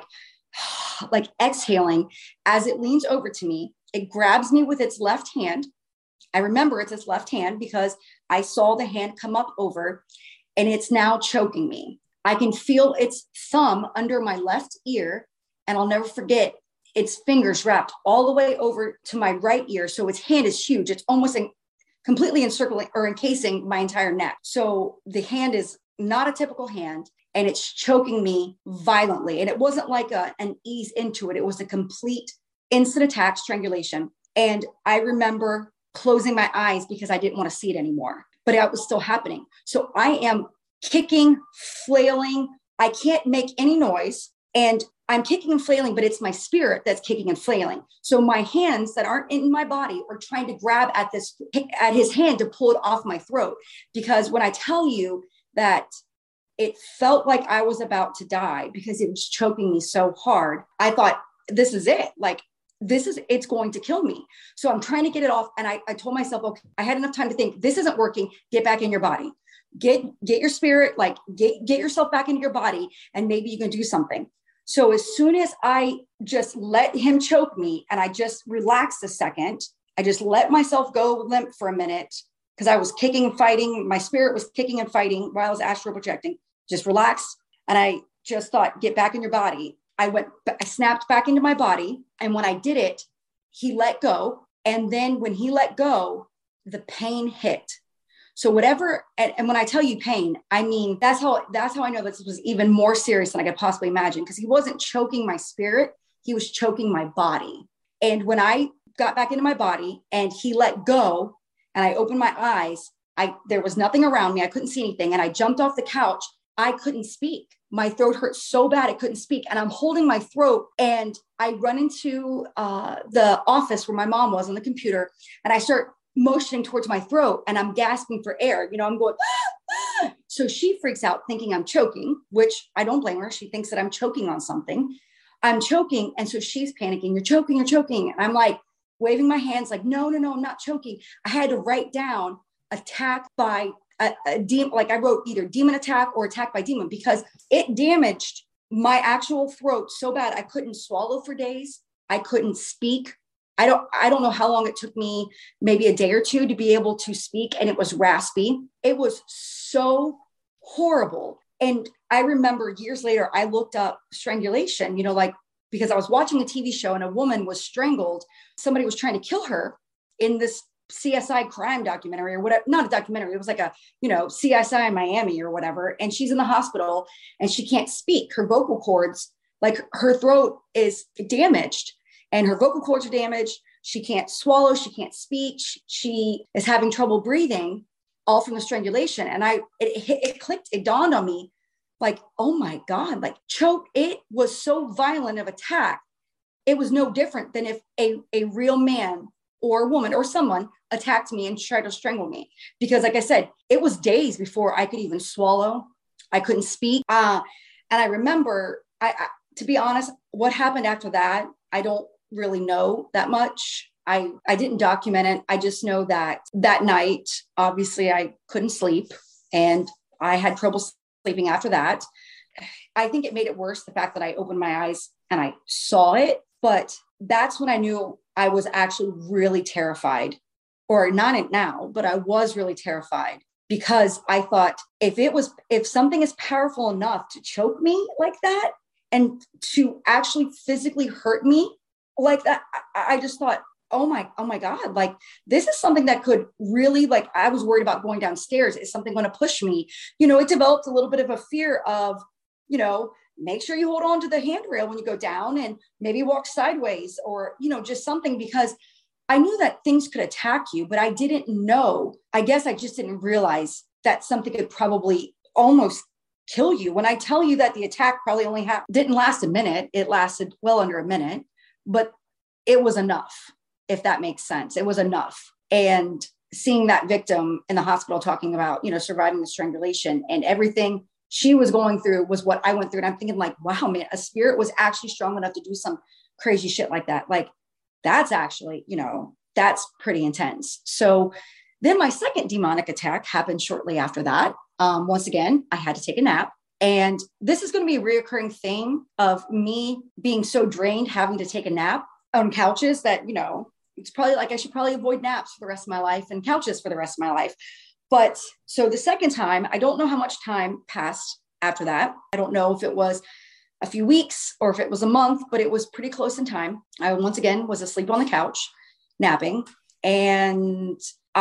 D: exhaling. As it leans over to me, it grabs me with its left hand. I remember it's its left hand because I saw the hand come up over, and it's now choking me. I can feel its thumb under my left ear, and I'll never forget its fingers wrapped all the way over to my right ear. So its hand is huge. It's almost completely encircling or encasing my entire neck. So the hand is not a typical hand, and it's choking me violently. And it wasn't like an ease into it. It was a complete instant attack strangulation. And I remember closing my eyes because I didn't want to see it anymore, but it was still happening. So I am kicking, flailing. I can't make any noise, and I'm kicking and flailing, but it's my spirit that's kicking and flailing. So my hands that aren't in my body are trying to grab at his hand to pull it off my throat. Because when I tell you that it felt like I was about to die because it was choking me so hard, I thought, this is it. Like, it's going to kill me. So I'm trying to get it off. And I told myself, okay, I had enough time to think, this isn't working. Get back in your body, get your spirit, like get yourself back into your body, and maybe you can do something. So as soon as I just let him choke me and I just relaxed a second, I just let myself go limp for a minute because I was kicking and fighting. My spirit was kicking and fighting while I was astral projecting. Just relax. And I just thought, get back in your body. I snapped back into my body. And when I did it, he let go. And then when he let go, the pain hit. So whatever, and when I tell you pain, I mean, that's how I know this was even more serious than I could possibly imagine, because he wasn't choking my spirit, he was choking my body. And when I got back into my body and he let go and I opened my eyes, there was nothing around me. I couldn't see anything. And I jumped off the couch. I couldn't speak. My throat hurt so bad I couldn't speak. And I'm holding my throat, and I run into the office where my mom was on the computer, and I start motioning towards my throat, and I'm gasping for air. I'm going, ah, ah. So she freaks out thinking I'm choking, which I don't blame her. She thinks that I'm choking on something. I'm choking. And so she's panicking. You're choking, you're choking. And I'm like waving my hands like, no, I'm not choking. I had to write down attack by a demon. Like I wrote either demon attack or attack by demon, because it damaged my actual throat so bad. I couldn't swallow for days. I couldn't speak. I don't know how long it took me, maybe a day or two to be able to speak. And it was raspy. It was so horrible. And I remember years later, I looked up strangulation, because I was watching a TV show and a woman was strangled. Somebody was trying to kill her in this CSI crime documentary or whatever, not a documentary. It was like a, CSI in Miami or whatever. And she's in the hospital and she can't speak. Her vocal cords, like her throat is damaged. And her vocal cords are damaged. She can't swallow. She can't speak. She is having trouble breathing, all from the strangulation. And it clicked. It dawned on me, like, oh my God, like choke. It was so violent of attack. It was no different than if a real man or woman or someone attacked me and tried to strangle me. Because like I said, it was days before I could even swallow I couldn't speak. And I remember, to be honest, what happened after that, I don't really know that much. I didn't document it. I just know that that night, obviously I couldn't sleep and I had trouble sleeping after that. I think it made it worse, the fact that I opened my eyes and I saw it, but that's when I knew I was actually really terrified, or not now, but I was really terrified, because I thought if something is powerful enough to choke me like that and to actually physically hurt me like that, I just thought, oh my God, like this is something that could really, like, I was worried about going downstairs. Is something going to push me? It developed a little bit of a fear of, make sure you hold on to the handrail when you go down and maybe walk sideways, or, just something, because I knew that things could attack you, but I didn't know. I guess I just didn't realize that something could probably almost kill you. When I tell you that the attack probably didn't last a minute, it lasted well under a minute, but it was enough, if that makes sense. It was enough. And seeing that victim in the hospital talking about, surviving the strangulation and everything she was going through was what I went through. And I'm thinking like, wow, man, a spirit was actually strong enough to do some crazy shit like that. Like, that's actually, that's pretty intense. So then my second demonic attack happened shortly after that. Once again, I had to take a nap. And this is going to be a reoccurring theme of me being so drained, having to take a nap on couches that, it's probably like I should probably avoid naps for the rest of my life and couches for the rest of my life. But so the second time, I don't know how much time passed after that. I don't know if it was a few weeks or if it was a month, but it was pretty close in time. I once again was asleep on the couch, napping, and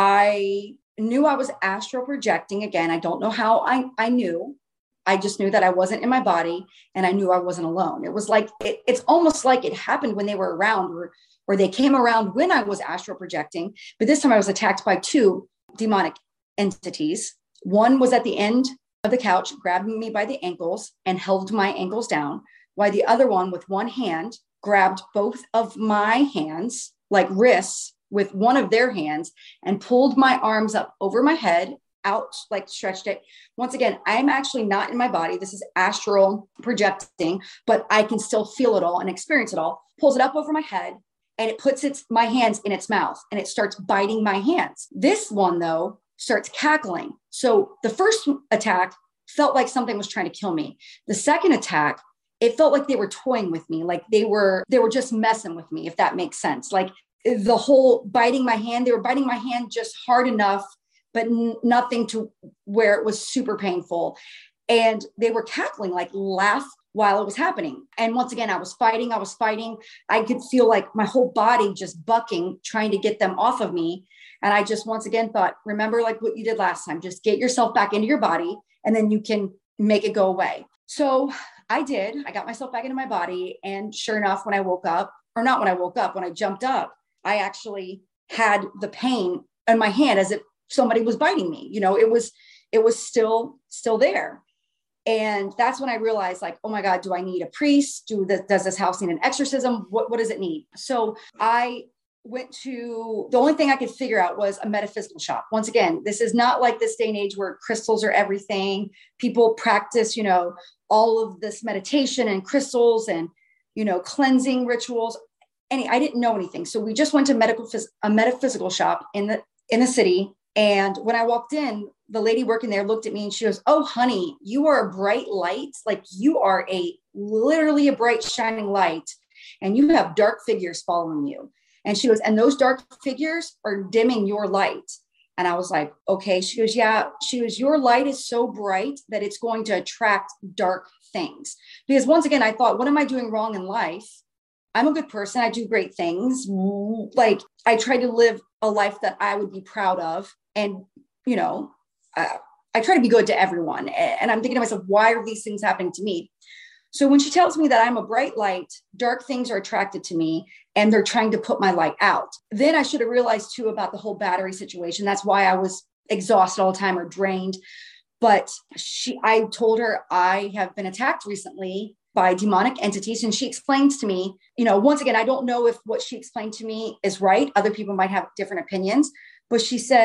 D: I knew I was astral projecting again. I don't know how I knew. I just knew that I wasn't in my body, and I knew I wasn't alone. It was like, it's almost like it happened when they were around, or they came around when I was astral projecting. But this time I was attacked by two demonic entities. One was at the end of the couch, grabbing me by the ankles and held my ankles down, while the other one with one hand grabbed both of my hands, like wrists, with one of their hands, and pulled my arms up over my head, out, like stretched it. Once again, I am actually not in my body. This is astral projecting, but I can still feel it all and experience it all. Pulls it up over my head, and it puts my hands in its mouth, and it starts biting my hands. This one, though, starts cackling. So the first attack felt like something was trying to kill me. The second attack, it felt like they were toying with me, like they were just messing with me, if that makes sense. Like the whole biting my hand, they were biting my hand just hard enough, but nothing to where it was super painful. And they were cackling, like laugh while it was happening. And once again, I was fighting. I could feel like my whole body just bucking, trying to get them off of me. And I just, once again, thought, remember like what you did last time, just get yourself back into your body and then you can make it go away. So I did. I got myself back into my body. And sure enough, when I woke up, or not when I woke up, when I jumped up, I actually had the pain in my hand as if somebody was biting me. It was still there. And that's when I realized, like, oh my God, do I need a priest? Does this house need an exorcism? What does it need? So I went to, the only thing I could figure out was a metaphysical shop. Once again, this is not like this day and age where crystals are everything. People practice, all of this meditation and crystals and, cleansing rituals. I didn't know anything. So we just went to a metaphysical shop in the city. And when I walked in, the lady working there looked at me and she goes, "Oh, honey, you are a bright light. Like you are literally a bright shining light, and you have dark figures following you." And she goes, "And those dark figures are dimming your light." And I was like, okay. She goes, "Yeah." She goes, "Your light is so bright that it's going to attract dark things." Because once again, I thought, what am I doing wrong in life? I'm a good person. I do great things. Like I try to live a life that I would be proud of. And, I try to be good to everyone. And I'm thinking to myself, why are these things happening to me? So when she tells me that I'm a bright light, dark things are attracted to me and they're trying to put my light out. Then I should have realized too about the whole battery situation. That's why I was exhausted all the time or drained. But I told her I have been attacked recently by demonic entities. And she explains to me, once again, I don't know if what she explained to me is right. Other people might have different opinions, but she says,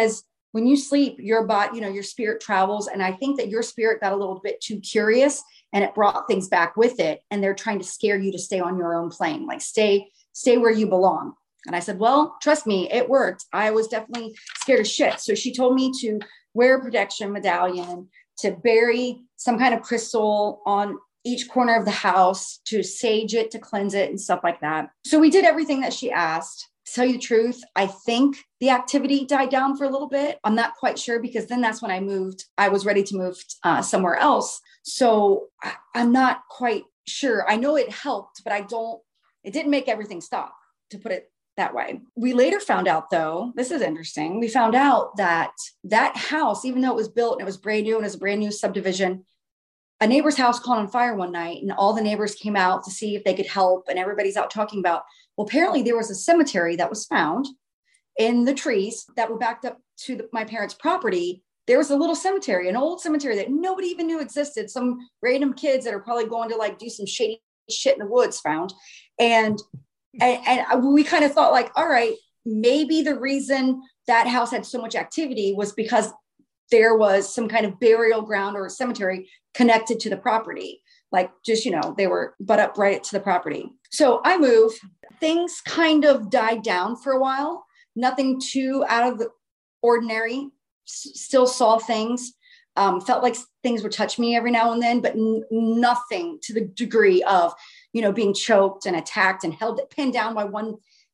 D: when you sleep, your body, your spirit travels. And I think that your spirit got a little bit too curious and it brought things back with it. And they're trying to scare you to stay on your own plane, like stay where you belong. And I said, well, trust me, it worked. I was definitely scared as shit. So she told me to wear a protection medallion, to bury some kind of crystal on each corner of the house, to sage it, to cleanse it and stuff like that. So we did everything that she asked. To tell you the truth, I think the activity died down for a little bit. I'm not quite sure, because then that's when I moved. I was ready to move somewhere else. So I'm not quite sure. I know it helped, but it didn't make everything stop, to put it that way. We later found out, though, this is interesting. We found out that house, even though it was built and it was brand new and it was a brand new subdivision, a neighbor's house caught on fire one night, and all the neighbors came out to see if they could help. And everybody's out talking about, well, apparently there was a cemetery that was found in the trees that were backed up to my parents' property. There was a little cemetery, an old cemetery that nobody even knew existed. Some random kids that are probably going to like do some shady shit in the woods found. And we kind of thought like, all right, maybe the reason that house had so much activity was because there was some kind of burial ground or a cemetery connected to the property. Like just, they were butt up right to the property. So I moved. Things kind of died down for a while. Nothing too out of the ordinary. Still saw things. Felt like things would touch me every now and then, but nothing to the degree of, being choked and attacked and pinned down by one,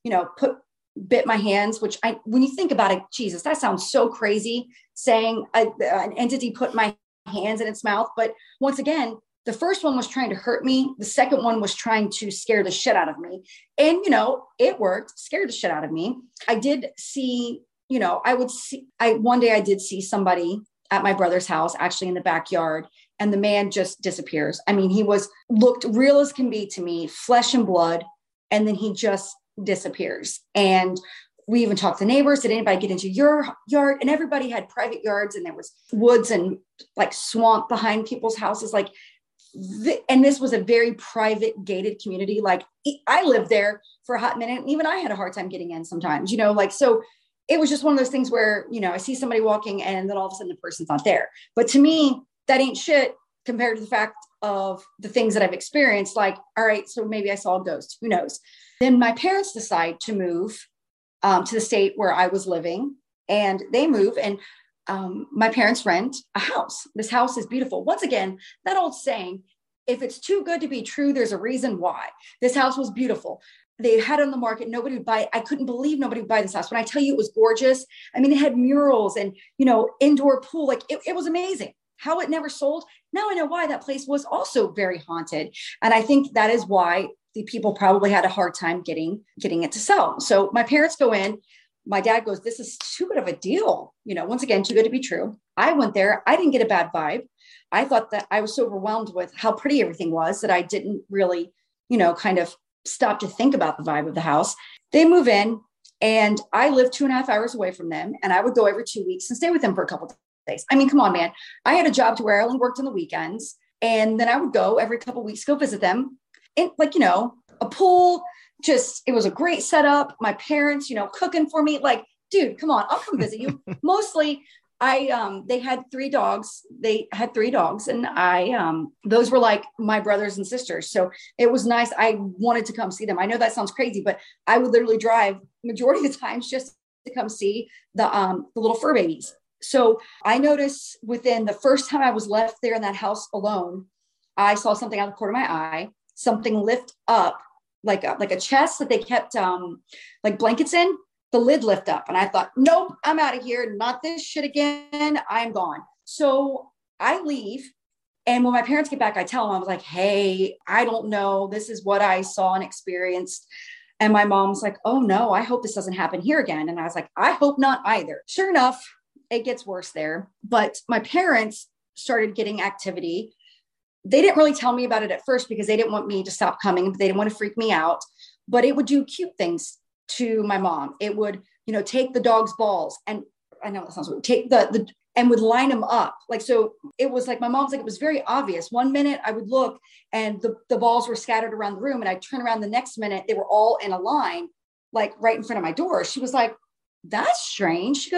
D: bit my hands, which when you think about it, Jesus, that sounds so crazy, saying an entity put my hands in its mouth. But once again, the first one was trying to hurt me. The second one was trying to scare the shit out of me. And, it worked, scared the shit out of me. I did see, one day I did see somebody at my brother's house, actually in the backyard, and the man just disappears. I mean, looked real as can be to me, flesh and blood. And then he just disappears. And we even talked to neighbors. Did anybody get into your yard? And everybody had private yards, and there was woods and like swamp behind people's houses. And this was a very private gated community. Like I lived there for a hot minute. And even I had a hard time getting in sometimes, so it was just one of those things where, I see somebody walking and then all of a sudden the person's not there. But to me, that ain't shit compared to the fact of the things that I've experienced. Like, all right, so maybe I saw a ghost, who knows? Then my parents decide to move to the state where I was living, and they move, and my parents rent a house. This house is beautiful. Once again, that old saying, if it's too good to be true, there's a reason why. This house was beautiful. They had it on the market. Nobody would buy it. I couldn't believe nobody would buy this house. When I tell you it was gorgeous, I mean, it had murals and, indoor pool. Like it was amazing. How it never sold. Now I know why. That place was also very haunted. And I think that is why the people probably had a hard time getting it to sell. So my parents go in. My dad goes, this is too good of a deal. Once again, too good to be true. I went there. I didn't get a bad vibe. I thought that I was so overwhelmed with how pretty everything was that I didn't really, kind of stop to think about the vibe of the house. They move in, and I live 2.5 hours away from them. And I would go every 2 weeks and stay with them for a couple of days. I mean, come on, man. I had a job to where I only worked on the weekends. And then I would go every couple of weeks, go visit them. And a pool, it was a great setup. My parents, cooking for me. Like, dude, come on, I'll come visit you. Mostly they had 3 dogs. And those were like my brothers and sisters. So it was nice. I wanted to come see them. I know that sounds crazy, but I would literally drive majority of the times just to come see the little fur babies. So I noticed within the first time I was left there in that house alone, I saw something out of the corner of my eye, something lift up like a chest that they kept like blankets in. The lid lift up, and I thought, nope, I'm out of here. Not this shit again. I'm gone. So I leave. And when my parents get back, I tell them, I was like, hey, I don't know. This is what I saw and experienced. And my mom's like, oh no, I hope this doesn't happen here again. And I was like, I hope not either. Sure enough, it gets worse there. But my parents started getting activity. They didn't really tell me about it at first because they didn't want me to stop coming. They didn't want to freak me out, but it would do cute things to my mom. It would, take the dog's balls, and I know that sounds weird, take the and would line them up. Like, so it was like, my mom's like, it was very obvious. One minute I would look and the balls were scattered around the room, and I'd turn around the next minute, they were all in a line, like right in front of my door. She was like, that's strange. She goes,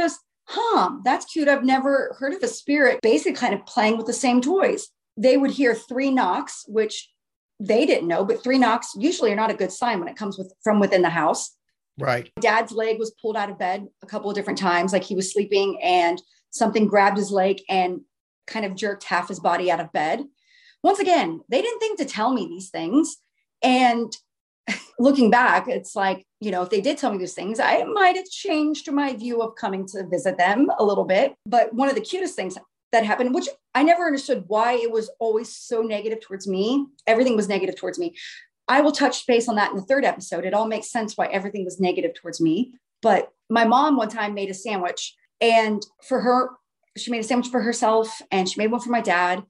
D: that's cute. I've never heard of a spirit basically kind of playing with the same toys. They would hear 3 knocks, which they didn't know, but 3 knocks usually are not a good sign when it comes from within the house.
C: Right.
D: Dad's leg was pulled out of bed a couple of different times, like he was sleeping and something grabbed his leg and kind of jerked half his body out of bed. Once again, they didn't think to tell me these things. And looking back, it's like, if they did tell me these things, I might have changed my view of coming to visit them a little bit. But one of the cutest things that happened, which I never understood why it was always so negative towards me. Everything was negative towards me. I will touch base on that in the 3rd episode. It all makes sense why everything was negative towards me. But my mom one time made a sandwich, and for her, she made a sandwich for herself and she made one for my dad.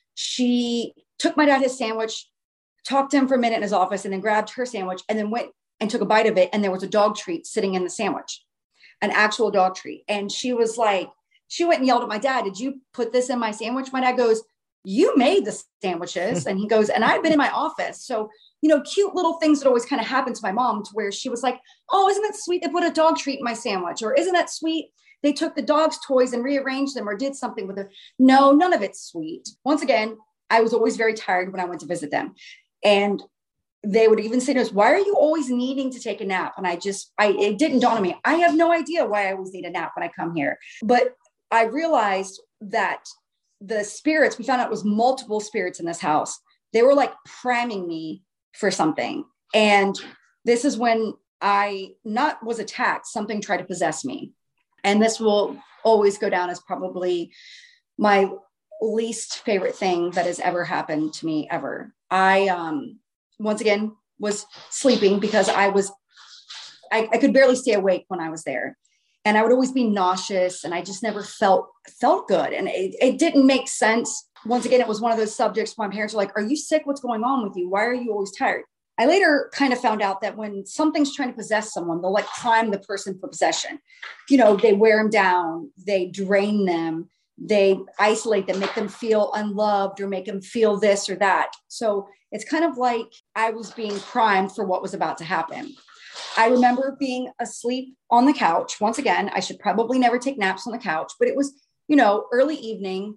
D: She took my dad his sandwich, talked to him for a minute in his office, and then grabbed her sandwich and then went and took a bite of it. And there was a dog treat sitting in the sandwich, an actual dog treat. And she was like, she went and yelled at my dad, "Did you put this in my sandwich?" My dad goes, "You made the sandwiches." And he goes, "And I've been in my office." So, cute little things that always kind of happened to my mom, to where she was like, "Oh, isn't that sweet? They put a dog treat in my sandwich." Or, "Isn't that sweet? They took the dog's toys and rearranged them or did something with it." No, none of it's sweet. Once again, I was always very tired when I went to visit them. And they would even say to us, "Why are you always needing to take a nap?" And it didn't dawn on me. I have no idea why I always need a nap when I come here. But I realized that the spirits, we found out it was multiple spirits in this house. They were like priming me for something. And this is when I not was attacked, something tried to possess me. And this will always go down as probably my least favorite thing that has ever happened to me ever. I, once again, was sleeping because I could barely stay awake when I was there. And I would always be nauseous, and I just never felt good. And it didn't make sense. Once again, it was one of those subjects my parents were like, "Are you sick? What's going on with you? Why are you always tired?" I later kind of found out that when something's trying to possess someone, they'll like prime the person for possession. They wear them down, they drain them, they isolate them, make them feel unloved or make them feel this or that. So it's kind of like I was being primed for what was about to happen. I remember being asleep on the couch. Once again, I should probably never take naps on the couch, but it was, early evening,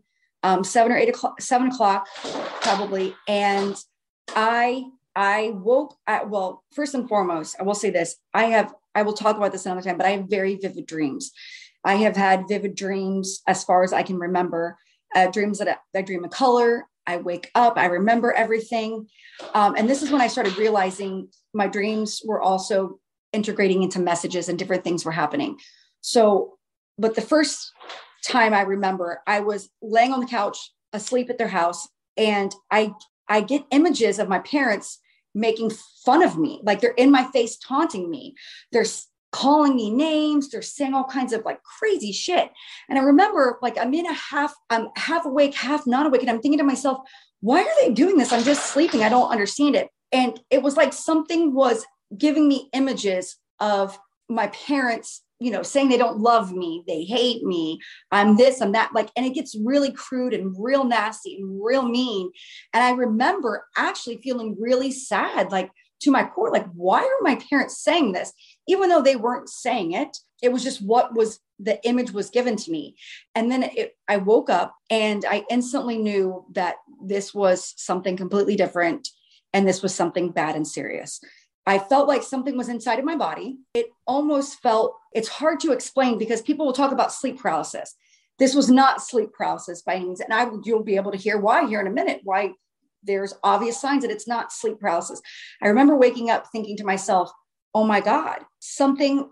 D: 7 o'clock probably. And I woke, first and foremost, I will say this. I will talk about this another time, but I have very vivid dreams. I have had vivid dreams as far as I can remember, dreams that I dream in color. I wake up, I remember everything. And this is when I started realizing my dreams were also integrating into messages and different things were happening. So, but the first time I remember, I was laying on the couch, asleep at their house, and I get images of my parents making fun of me. Like they're in my face, taunting me. They're calling me names. They're saying all kinds of like crazy shit. And I remember like I'm half awake, half not awake. And I'm thinking to myself, why are they doing this? I'm just sleeping. I don't understand it. And it was like something was giving me images of my parents, saying they don't love me. They hate me. I'm this, I'm that. Like, and it gets really crude and real nasty and real mean. And I remember actually feeling really sad, like to my core, like, why are my parents saying this? Even though they weren't saying it, it was just the image was given to me. And then I woke up and I instantly knew that this was something completely different. And this was something bad and serious. I felt like something was inside of my body. It almost felt, it's hard to explain because people will talk about sleep paralysis. This was not sleep paralysis by any means. And you'll be able to hear why here in a minute, why there's obvious signs that it's not sleep paralysis. I remember waking up thinking to myself, oh my God, something's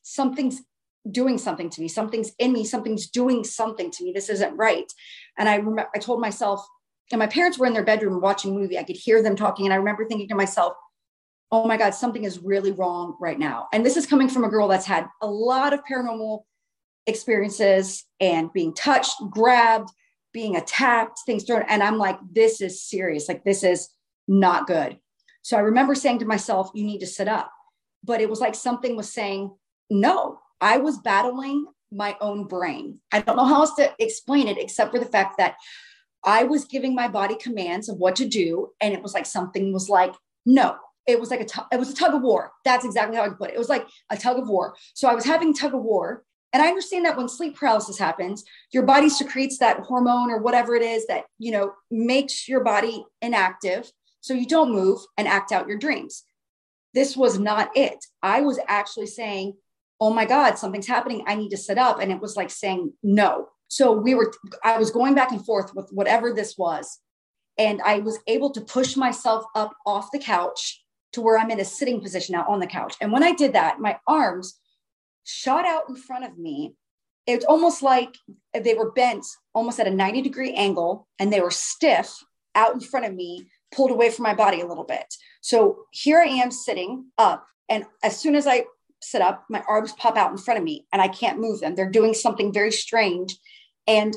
D: doing something to me. Something's in me. Something's doing something to me. This isn't right. And I told myself, and my parents were in their bedroom watching a movie. I could hear them talking. And I remember thinking to myself, oh my God, something is really wrong right now. And this is coming from a girl that's had a lot of paranormal experiences and being touched, grabbed, being attacked, things thrown. And I'm like, this is serious. Like, this is not good. So I remember saying to myself, you need to sit up. But it was like something was saying, no, I was battling my own brain. I don't know how else to explain it, except for the fact that I was giving my body commands of what to do. And it was like, something was like, no. It was like it was a tug of war. That's exactly how I could put it. It was like a tug of war. So I was having tug of war And I understand that when sleep paralysis happens, your body secretes that hormone or whatever it is that, makes your body inactive. So you don't move and act out your dreams. This was not it. I was actually saying, oh my God, something's happening. I need to sit up. And it was like saying no. So I was going back and forth with whatever this was. And I was able to push myself up off the couch to where I'm in a sitting position now on the couch. And when I did that, my arms shot out in front of me. It's almost like they were bent almost at a 90-degree angle, and they were stiff out in front of me, pulled away from my body a little bit. So here I am sitting up. And as soon as I sit up, my arms pop out in front of me and I can't move them. They're doing something very strange and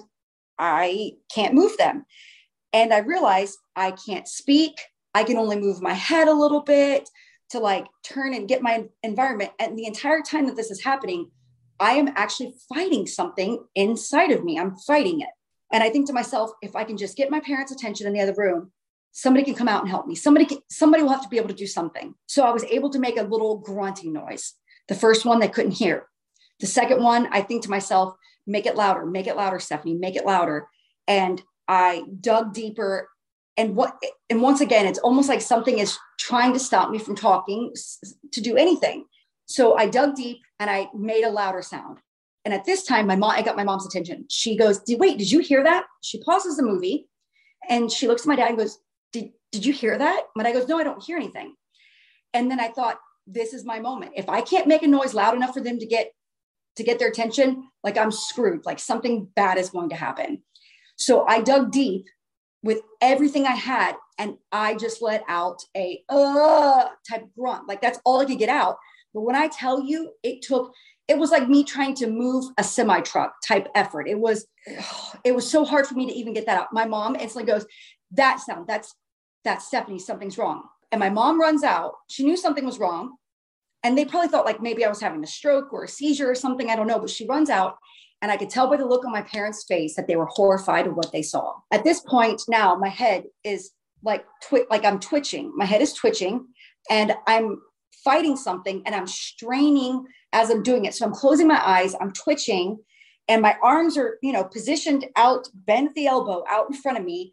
D: I can't move them. And I realized I can't speak. I can only move my head a little bit to like turn and get my environment. And the entire time that this is happening, I am actually fighting something inside of me. I'm fighting it. And I think to myself, if I can just get my parents' attention in the other room, somebody can come out and help me. Somebody will have to be able to do something. So I was able to make a little grunting noise. The first one they couldn't hear. The second one, I think to myself, make it louder, Stephanie, make it louder. And I dug deeper. And once again, it's almost like something is trying to stop me from talking, to do anything. So I dug deep and I made a louder sound. And at this time, I got my mom's attention. She goes, wait, did you hear that? She pauses the movie and she looks at my dad and goes, did you hear that? My dad goes, no, I don't hear anything. And then I thought, this is my moment. If I can't make a noise loud enough for them to get their attention, like I'm screwed, like something bad is going to happen. So I dug deep with everything I had, and I just let out a type grunt. Like that's all I could get out. But when I tell you, it was like me trying to move a semi-truck type effort. It was so hard for me to even get that out. My mom instantly goes, that sound, that's Stephanie, something's wrong. And my mom runs out. She knew something was wrong. And they probably thought like maybe I was having a stroke or a seizure or something. I don't know. But she runs out. And I could tell by the look on my parents' face that they were horrified of what they saw. At this point now, my head is like I'm twitching. My head is twitching and I'm fighting something and I'm straining as I'm doing it. So I'm closing my eyes, I'm twitching, and my arms are, positioned out, bent at the elbow out in front of me.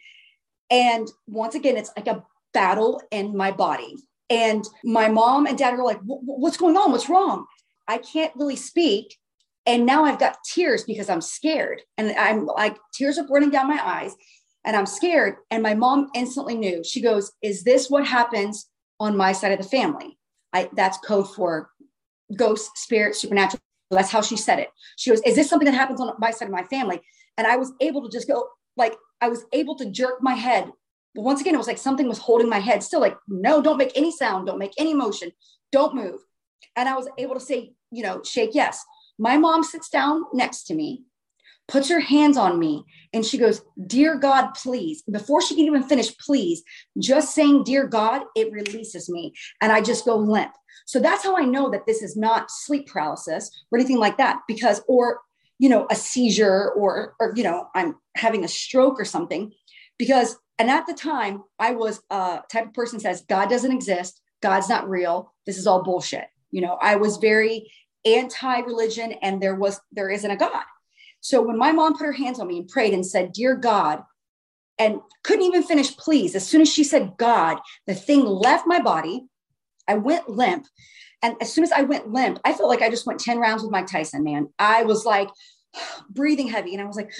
D: And once again, it's like a battle in my body. And my mom and dad are like, what's going on? What's wrong? I can't really speak. And now I've got tears because I'm scared. And I'm like, tears are running down my eyes and I'm scared. And my mom instantly knew. She goes, is this what happens on my side of the family? That's code for ghost, spirit, supernatural. That's how she said it. She goes, is this something that happens on my side of my family? And I was able to just go, like, I was able to jerk my head. But once again, it was like something was holding my head still, like, no, don't make any sound. Don't make any motion. Don't move. And I was able to say, shake yes. My mom sits down next to me, puts her hands on me, and she goes, dear God, please. Before she can even finish, please, just saying, dear God, it releases me. And I just go limp. So that's how I know that this is not sleep paralysis or anything like that, because, or, a seizure or, I'm having a stroke or something, because, and at the time I was a type of person that says, God doesn't exist. God's not real. This is all bullshit. I was very anti-religion and there isn't a God. So when my mom put her hands on me and prayed and said, dear God, and couldn't even finish, please, as soon as she said God, the thing left my body. I went limp. And as soon as I went limp, I felt like I just went 10 rounds with Mike Tyson, man. I was like breathing heavy. And I was like,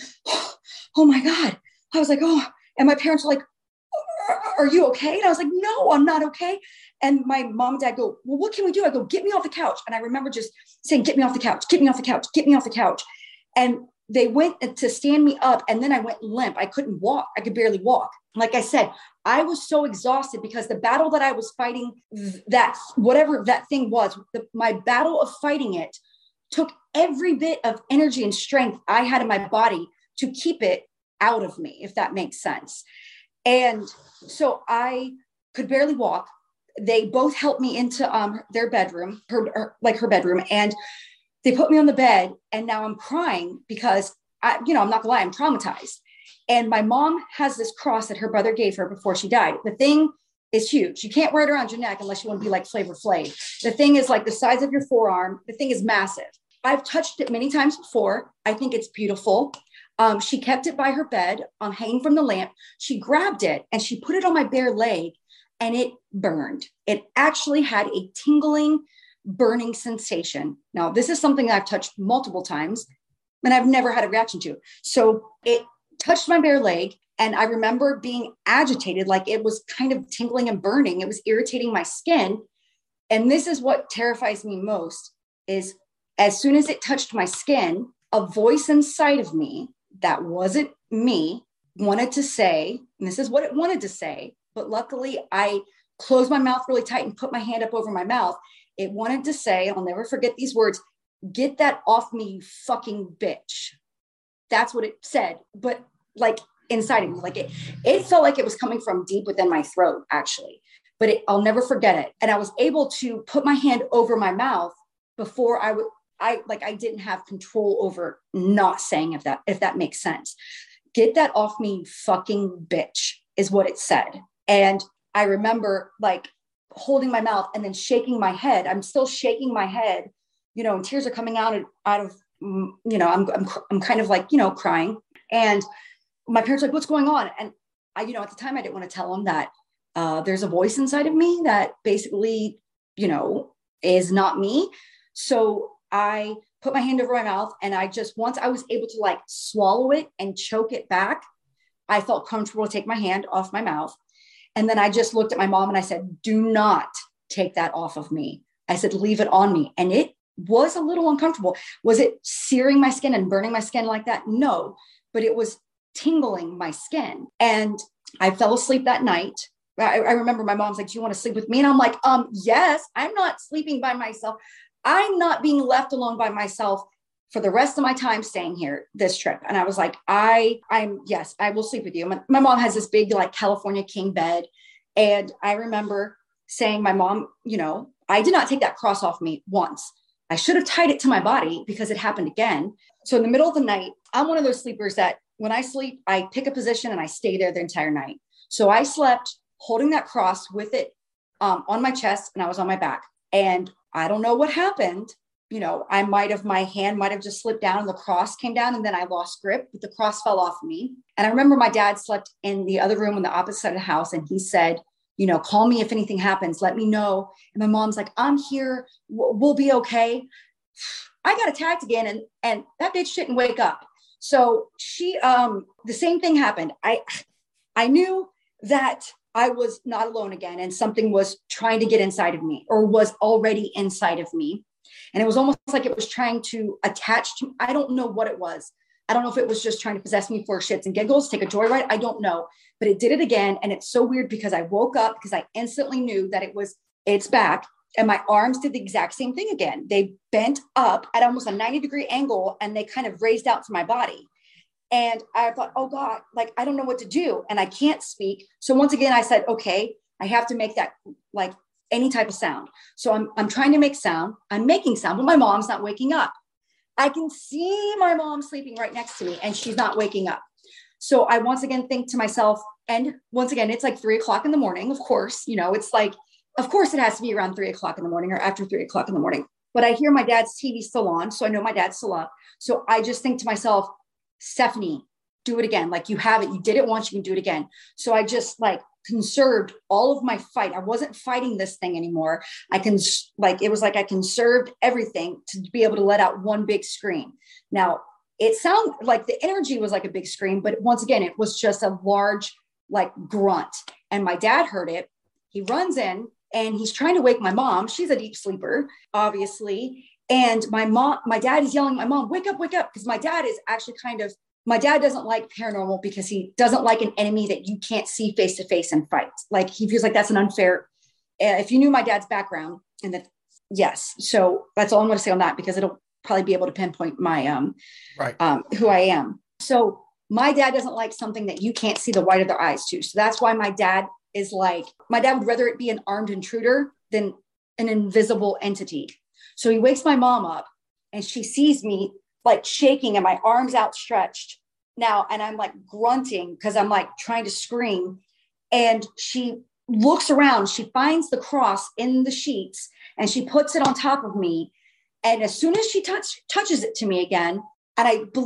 D: oh my God. I was like, oh, and my parents were like, are you okay? And I was like, no, I'm not okay. And my mom and dad go, well, what can we do? I go, get me off the couch. And I remember just saying, get me off the couch, get me off the couch, get me off the couch. And they went to stand me up. And then I went limp. I couldn't walk. I could barely walk. Like I said, I was so exhausted because the battle that I was fighting, that whatever that thing was, my battle of fighting it took every bit of energy and strength I had in my body to keep it out of me, if that makes sense. And so I could barely walk. They both helped me into their bedroom, her bedroom. And they put me on the bed. And now I'm crying because I'm not gonna lie, I'm traumatized. And my mom has this cross that her brother gave her before she died. The thing is huge. You can't wear it around your neck unless you want to be like Flavor Flav. The thing is like the size of your forearm. The thing is massive. I've touched it many times before. I think it's beautiful. She kept it by her bed, hanging from the lamp. She grabbed it and she put it on my bare leg and it burned. It actually had a tingling, burning sensation. Now, this is something that I've touched multiple times and I've never had a reaction to. So it touched my bare leg. And I remember being agitated, like it was kind of tingling and burning. It was irritating my skin. And this is what terrifies me most is as soon as it touched my skin, a voice inside of me that wasn't me wanted to say, and this is what it wanted to say, but luckily I closed my mouth really tight and put my hand up over my mouth. It wanted to say, I'll never forget these words, "Get that off me, you fucking bitch." That's what it said. But like inside of me, like it felt like it was coming from deep within my throat, actually. But I'll never forget it. And I was able to put my hand over my mouth before I didn't have control over not saying if that makes sense. "Get that off me, you fucking bitch," is what it said. And I remember like holding my mouth and then shaking my head. I'm still shaking my head, and tears are coming out of, I'm kind of like, crying. And my parents were like, "What's going on?" And I, at the time I didn't want to tell them that there's a voice inside of me that basically, is not me. So I put my hand over my mouth and once I was able to like swallow it and choke it back, I felt comfortable to take my hand off my mouth. And then I just looked at my mom and I said, "Do not take that off of me." I said, "Leave it on me." And it was a little uncomfortable. Was it searing my skin and burning my skin like that? No, but it was tingling my skin. And I fell asleep that night. I remember my mom's like, "Do you want to sleep with me?" And I'm like, yes, I'm not sleeping by myself. I'm not being left alone by myself for the rest of my time staying here this trip. And I was like, yes, I will sleep with you. My mom has this big like California king bed. And I remember saying, my mom, I did not take that cross off me once. I should have tied it to my body because it happened again. So in the middle of the night, I'm one of those sleepers that when I sleep, I pick a position and I stay there the entire night. So I slept holding that cross with it on my chest and I was on my back. And I don't know what happened. My hand might have just slipped down and the cross came down and then I lost grip, but the cross fell off me. And I remember my dad slept in the other room on the opposite side of the house. And he said, "Call me if anything happens, let me know." And my mom's like, "I'm here. We'll be okay." I got attacked again and that bitch didn't wake up. So she, the same thing happened. I knew that I was not alone again and something was trying to get inside of me or was already inside of me. And it was almost like it was trying to attach to, I don't know what it was. I don't know if it was just trying to possess me for shits and giggles, take a joyride. I don't know, but it did it again. And it's so weird because I woke up because I instantly knew that it's back and my arms did the exact same thing again. They bent up at almost a 90-degree angle and they kind of raised out to my body. And I thought, oh God, like, I don't know what to do. And I can't speak. So once again, I said, okay, I have to make that like any type of sound. So I'm trying to make sound. I'm making sound, but my mom's not waking up. I can see my mom sleeping right next to me and she's not waking up. So I once again think to myself, and once again, it's like 3:00 in the morning. Of course, it's like, of course it has to be around 3:00 in the morning or after 3:00 in the morning. But I hear my dad's TV still on. So I know my dad's still up. So I just think to myself, Stephanie, do it again. Like you have it. You did it once, you can do it again. So I just like conserved all of my fight. I wasn't fighting this thing anymore. It was like I conserved everything to be able to let out one big scream. Now it sounded like the energy was like a big scream, but once again, it was just a large like grunt. And my dad heard it. He runs in and he's trying to wake my mom. She's a deep sleeper, obviously. And my dad is yelling at my mom, wake up, wake up. Because my dad is actually my dad doesn't like paranormal because he doesn't like an enemy that you can't see face to face and fight. Like he feels like that's an unfair, if you knew my dad's background yes. So that's all I'm going to say on that because it'll probably be able to pinpoint my, who I am. So my dad doesn't like something that you can't see the white of their eyes to. So that's why my dad would rather it be an armed intruder than an invisible entity. So he wakes my mom up and she sees me like shaking and my arms outstretched now. And I'm like grunting because I'm like trying to scream. And she looks around, she finds the cross in the sheets and she puts it on top of me. And as soon as she touches it to me again, and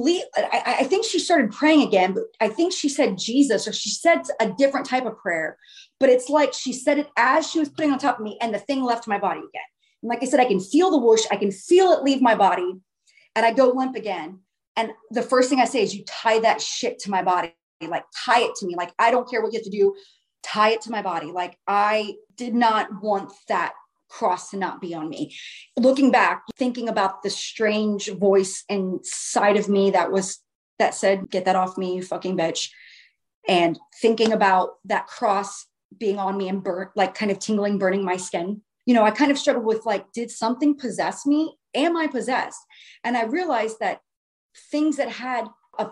D: I think she started praying again, but I think she said Jesus, or she said a different type of prayer, but it's like she said it as she was putting it on top of me, and the thing left my body again. And like I said, I can feel the whoosh, I can feel it leave my body, and I go limp again. And the first thing I say is, you tie that shit to my body, like tie it to me. Like, I don't care what you have to do, tie it to my body. Like, I did not want that cross to not be on me. Looking back, thinking about the strange voice inside of me that said, get that off me, you fucking bitch. And thinking about that cross being on me and burnt, like kind of tingling, burning my skin. I kind of struggled with, like, did something possess me? Am I possessed? And I realized that things that had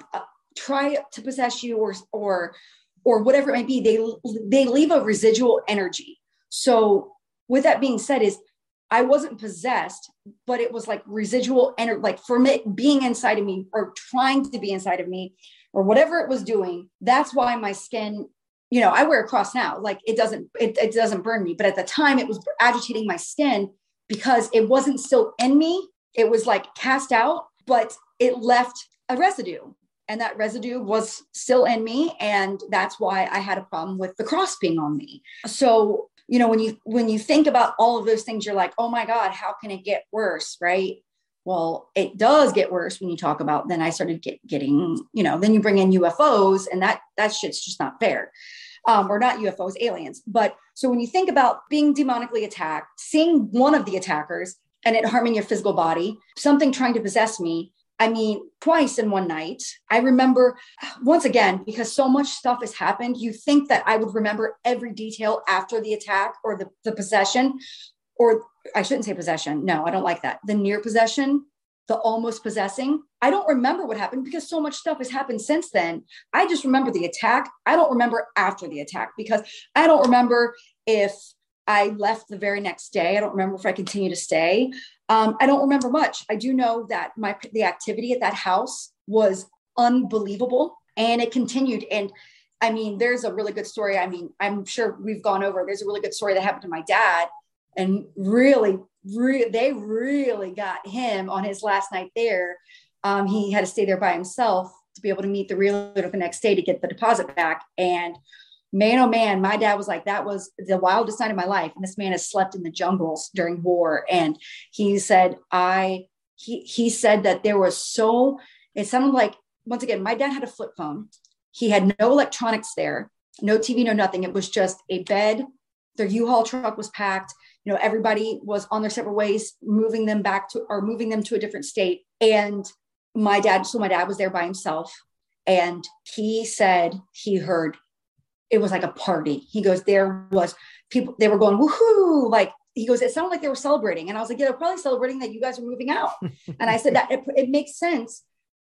D: try to possess you or whatever it might be, they leave a residual energy. So with that being said, is I wasn't possessed, but it was like residual energy, like from it being inside of me or trying to be inside of me or whatever it was doing. That's why my skin, I wear a cross now, like it doesn't burn me. But at the time it was agitating my skin because it wasn't still in me. It was like cast out, but it left a residue, and that residue was still in me. And that's why I had a problem with the cross being on me. So when you think about all of those things, you're like, oh my God, how can it get worse? Right. Well, it does get worse when you talk about, then I started getting, then you bring in UFOs, and that shit's just not fair. Or not UFOs, aliens. But so when you think about being demonically attacked, seeing one of the attackers and it harming your physical body, something trying to possess me, I mean, twice in one night. I remember, once again, because so much stuff has happened, you think that I would remember every detail after the attack or the possession, or I shouldn't say possession. No, I don't like that. The near possession, the almost possessing. I don't remember what happened because so much stuff has happened since then. I just remember the attack. I don't remember after the attack because I don't remember if I left the very next day. I don't remember if I continue to stay. I don't remember much. I do know that the activity at that house was unbelievable, and it continued. And I mean, there's a really good story. I mean, I'm sure we've gone over. There's a really good story that happened to my dad, and they really got him on his last night there. He had to stay there by himself to be able to meet the realtor the next day to get the deposit back. And man, oh man, my dad was like, that was the wildest night of my life. And this man has slept in the jungles during war. And he said, he said that there was it sounded like, once again, my dad had a flip phone. He had no electronics there, no TV, no nothing. It was just a bed. Their U-Haul truck was packed. Everybody was on their separate ways, moving them to a different state. And my dad was there by himself. And he said he heard, it was like a party. He goes, there was people, they were going, woohoo. Like, he goes, it sounded like they were celebrating. And I was like, yeah, they're probably celebrating that you guys are moving out. And I said that it makes sense.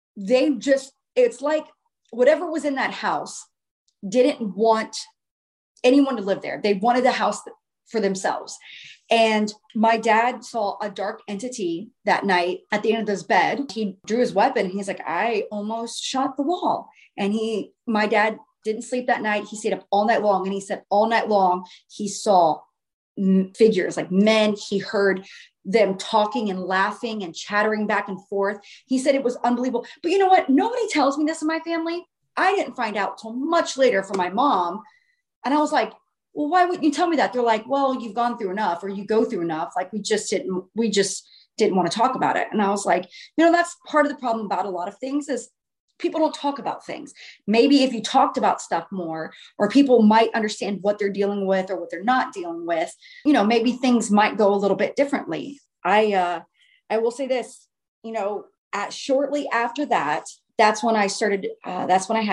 D: It's like whatever was in that house didn't want anyone to live there. They wanted the house for themselves. And my dad saw a dark entity that night at the end of this bed. He drew his weapon. And he's like, I almost shot the wall. And my dad didn't sleep that night. He stayed up all night long. And he said all night long, he saw figures like men. He heard them talking and laughing and chattering back and forth. He said it was unbelievable. But you know what? Nobody tells me this in my family. I didn't find out till much later from my mom. And I was like, well, why wouldn't you tell me that? They're like, well, you've gone through enough, or you go through enough. Like we just didn't want to talk about it. And I was like, that's part of the problem about a lot of things is people don't talk about things. Maybe if you talked about stuff more, or people might understand what they're dealing with or what they're not dealing with, maybe things might go a little bit differently. I will say this, shortly after that, that's when I started, that's when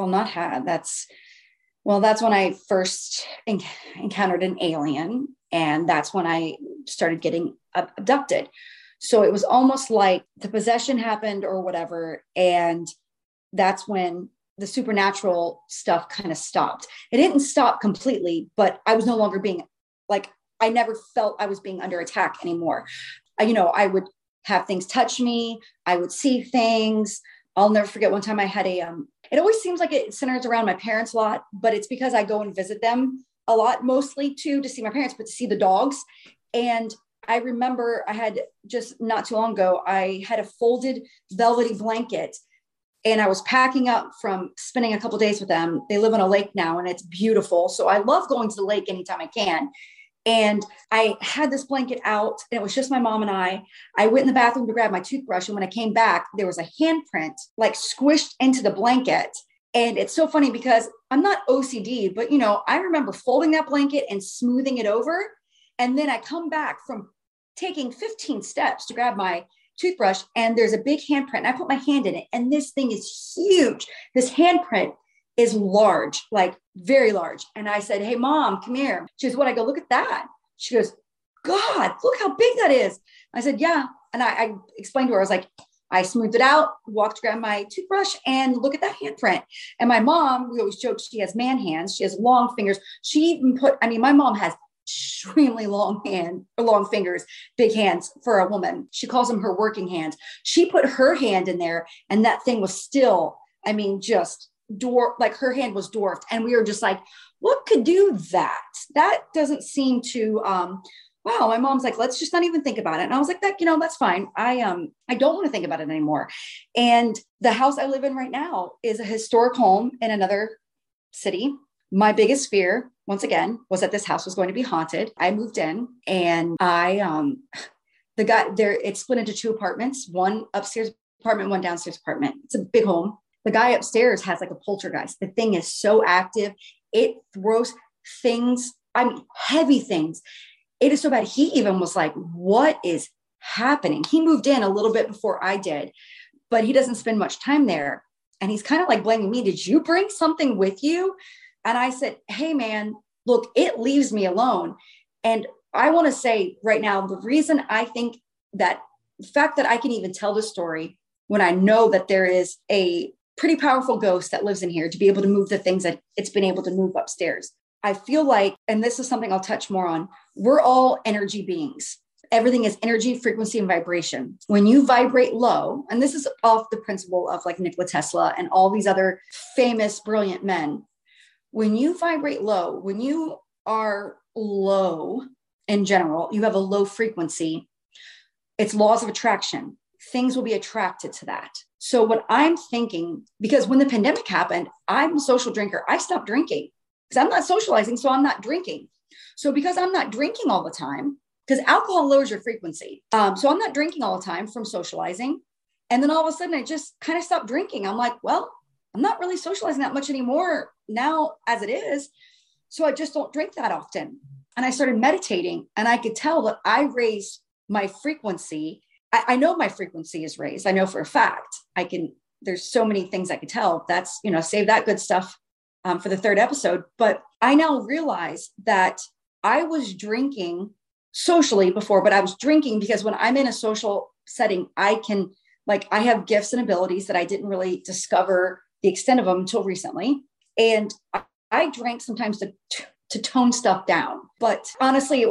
D: I first encountered an alien, and that's when I started getting abducted. So it was almost like the possession happened or whatever. And that's when the supernatural stuff kind of stopped. It didn't stop completely, but I was no longer being I never felt I was being under attack anymore. I would have things touch me. I would see things. I'll never forget one time I had it always seems like it centers around my parents a lot, but it's because I go and visit them a lot, mostly to see my parents, but to see the dogs. And I remember I had just not too long ago, I had a folded velvety blanket and I was packing up from spending a couple of days with them. They live on a lake now and it's beautiful. So I love going to the lake anytime I can. And I had this blanket out and it was just my mom and I. I went in the bathroom to grab my toothbrush. And when I came back, there was a handprint like squished into the blanket. And it's so funny because I'm not OCD, but I remember folding that blanket and smoothing it over. And then I come back from taking 15 steps to grab my toothbrush and there's a big handprint and I put my hand in it and this thing is huge. This handprint is large, like very large. And I said, hey, Mom, come here. She goes, what? I go, look at that. She goes, God, look how big that is. I said, yeah. And I explained to her, I was like, I smoothed it out, walked to grab my toothbrush and look at that handprint. And my mom, we always joke, she has man hands. She has long fingers. She even my mom has extremely long fingers, big hands for a woman. She calls them her working hands. She put her hand in there and that thing was still, just like her hand was dwarfed. And we were just like, what could do that? That doesn't seem to, wow. My mom's like, let's just not even think about it. And I was like, that's fine. I don't want to think about it anymore. And the house I live in right now is a historic home in another city. My biggest fear, once again, was that this house was going to be haunted. I moved in and the guy there, it's split into 2 apartments, one upstairs apartment, one downstairs apartment. It's a big home. The guy upstairs has like a poltergeist. The thing is so active. It throws things, heavy things. It is so bad. He even was like, what is happening? He moved in a little bit before I did, but he doesn't spend much time there. And he's kind of like blaming me. Did you bring something with you? And I said, hey, man, look, it leaves me alone. And I want to say right now, the reason I think that the fact that I can even tell the story when I know that there is a pretty powerful ghost that lives in here to be able to move the things that it's been able to move upstairs. I feel like, and this is something I'll touch more on, we're all energy beings. Everything is energy, frequency, and vibration. When you vibrate low, and this is off the principle of like Nikola Tesla and all these other famous, brilliant men, when you vibrate low, when you are low in general, you have a low frequency, it's laws of attraction. Things will be attracted to that. So what I'm thinking, because when the pandemic happened, I'm a social drinker. I stopped drinking because I'm not socializing, so I'm not drinking. So because I'm not drinking all the time, because alcohol lowers your frequency. So I'm not drinking all the time from socializing. And then all of a sudden I just kind of stopped drinking. I'm like, well, I'm not really socializing that much anymore now as it is. So I just don't drink that often. And I started meditating and I could tell that I raised my frequency. I know my frequency is raised. I know for a fact. There's so many things I could tell. That's, save that good stuff for the 3rd episode. But I now realize that I was drinking socially before, but I was drinking because when I'm in a social setting, I have gifts and abilities that I didn't really discover the extent of them until recently. And I drank sometimes to tone stuff down. But honestly,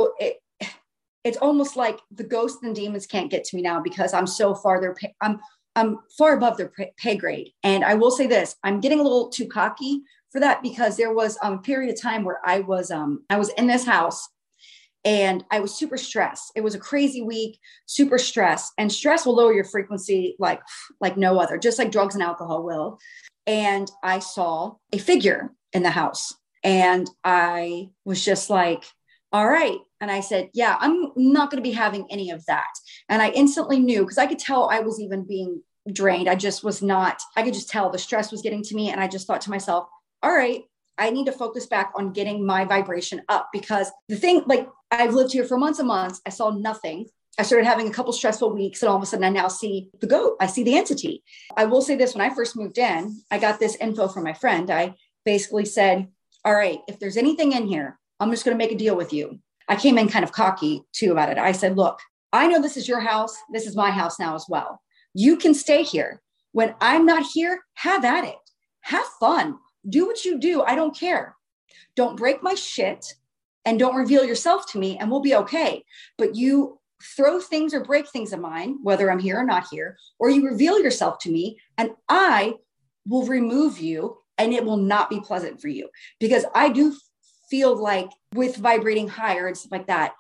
D: it's almost like the ghosts and demons can't get to me now because I'm so far I'm far above their pay grade. And I will say this, I'm getting a little too cocky for that because there was a period of time where I was in this house and I was super stressed. It was a crazy week, super stressed, and stress will lower your frequency like no other, just like drugs and alcohol will. And I saw a figure in the house and I was just like, all right. And I said, yeah, I'm not going to be having any of that. And I instantly knew because I could tell I was even being drained. I could just tell the stress was getting to me. And I just thought to myself, all right, I need to focus back on getting my vibration up because the thing, like I've lived here for months and months. I saw nothing. I started having a couple stressful weeks and all of a sudden I now see the goat. I see the entity. I will say this, when I first moved in, I got this info from my friend. I basically said, all right, if there's anything in here, I'm just going to make a deal with you. I came in kind of cocky too about it. I said, look, I know this is your house. This is my house now as well. You can stay here. When I'm not here, have at it. Have fun. Do what you do. I don't care. Don't break my shit and don't reveal yourself to me and we'll be okay. But you throw things or break things of mine, whether I'm here or not here, or you reveal yourself to me and I will remove you and it will not be pleasant for you because I do feel like with vibrating higher and stuff like that.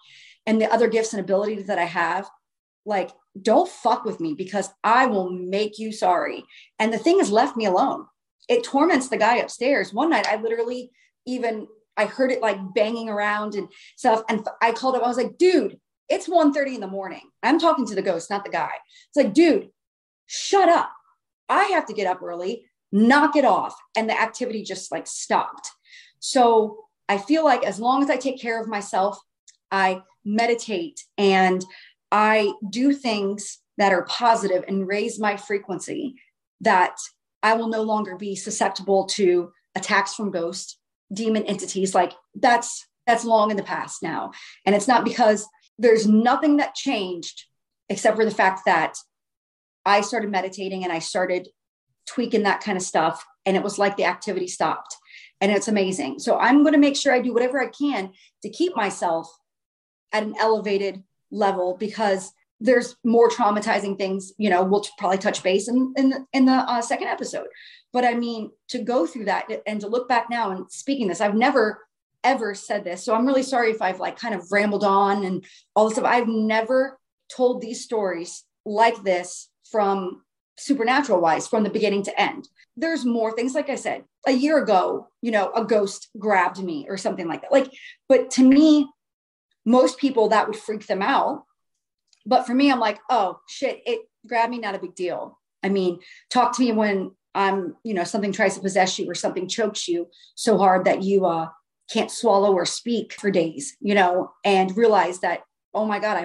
D: and the other gifts and abilities that I have, like, don't fuck with me because I will make you sorry. And the thing has left me alone. It torments the guy upstairs. One night I literally I heard it like banging around and stuff. And I called him. I was like, dude, it's 1:30 in the morning. I'm talking to the ghost, not the guy. It's like, dude, shut up. I have to get up early, knock it off. And the activity just like stopped. So I feel like as long as I take care of myself, I meditate and I do things that are positive and raise my frequency, that I will no longer be susceptible to attacks from ghosts, demon entities. Like that's long in the past now. And it's not because there's nothing that changed except for the fact that I started meditating and I started tweaking that kind of stuff. And it was like the activity stopped, and it's amazing. So I'm going to make sure I do whatever I can to keep myself at an elevated level, because there's more traumatizing things, we'll probably touch base in the second episode. But I mean, to go through that and to look back now and speaking this, I've never, ever said this. So I'm really sorry if I've like kind of rambled on and all this stuff. I've never told these stories like this from supernatural wise, from the beginning to end. There's more things. Like I said, a year ago, a ghost grabbed me or something like that. But to me, most people that would freak them out. But for me, I'm like, oh shit, it grabbed me, not a big deal. I mean, talk to me when I'm, something tries to possess you or something chokes you so hard that you can't swallow or speak for days, and realize that, oh my God,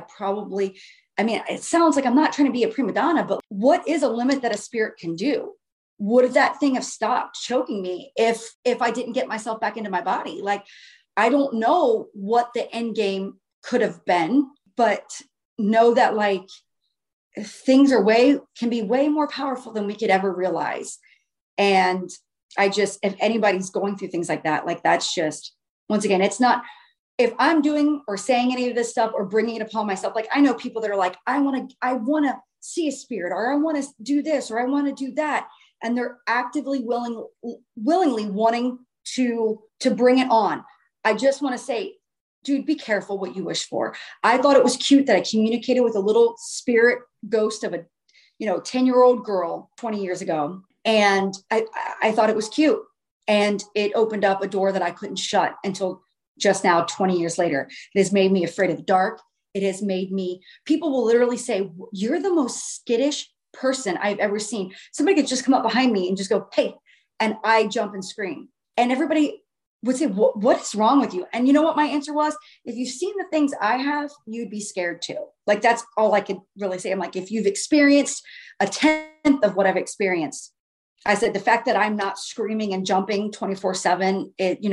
D: it sounds like I'm not trying to be a prima donna, but what is a limit that a spirit can do? Would that thing have stopped choking me if I didn't get myself back into my body? Like, I don't know what the end game could have been, but know that like things can be way more powerful than we could ever realize. And if anybody's going through things like that, like that's just, once again, it's not, if I'm doing or saying any of this stuff or bringing it upon myself, like I know people that are like, I want to see a spirit, or I want to do this, or I want to do that. And they're actively willingly wanting to bring it on. I just want to say, dude, be careful what you wish for. I thought it was cute that I communicated with a little spirit ghost of a, 10-year-old girl 20 years ago. And I thought it was cute. And it opened up a door that I couldn't shut until just now, 20 years later. It has made me afraid of the dark. It has made me, people will literally say, you're the most skittish person I've ever seen. Somebody could just come up behind me and just go, hey, and I jump and scream. And everybody would say, what is wrong with you? And you know what my answer was? If you've seen the things I have, you'd be scared too. Like, that's all I could really say. I'm like, if you've experienced a 10th of what I've experienced, I said, the fact that I'm not screaming and jumping 24/7,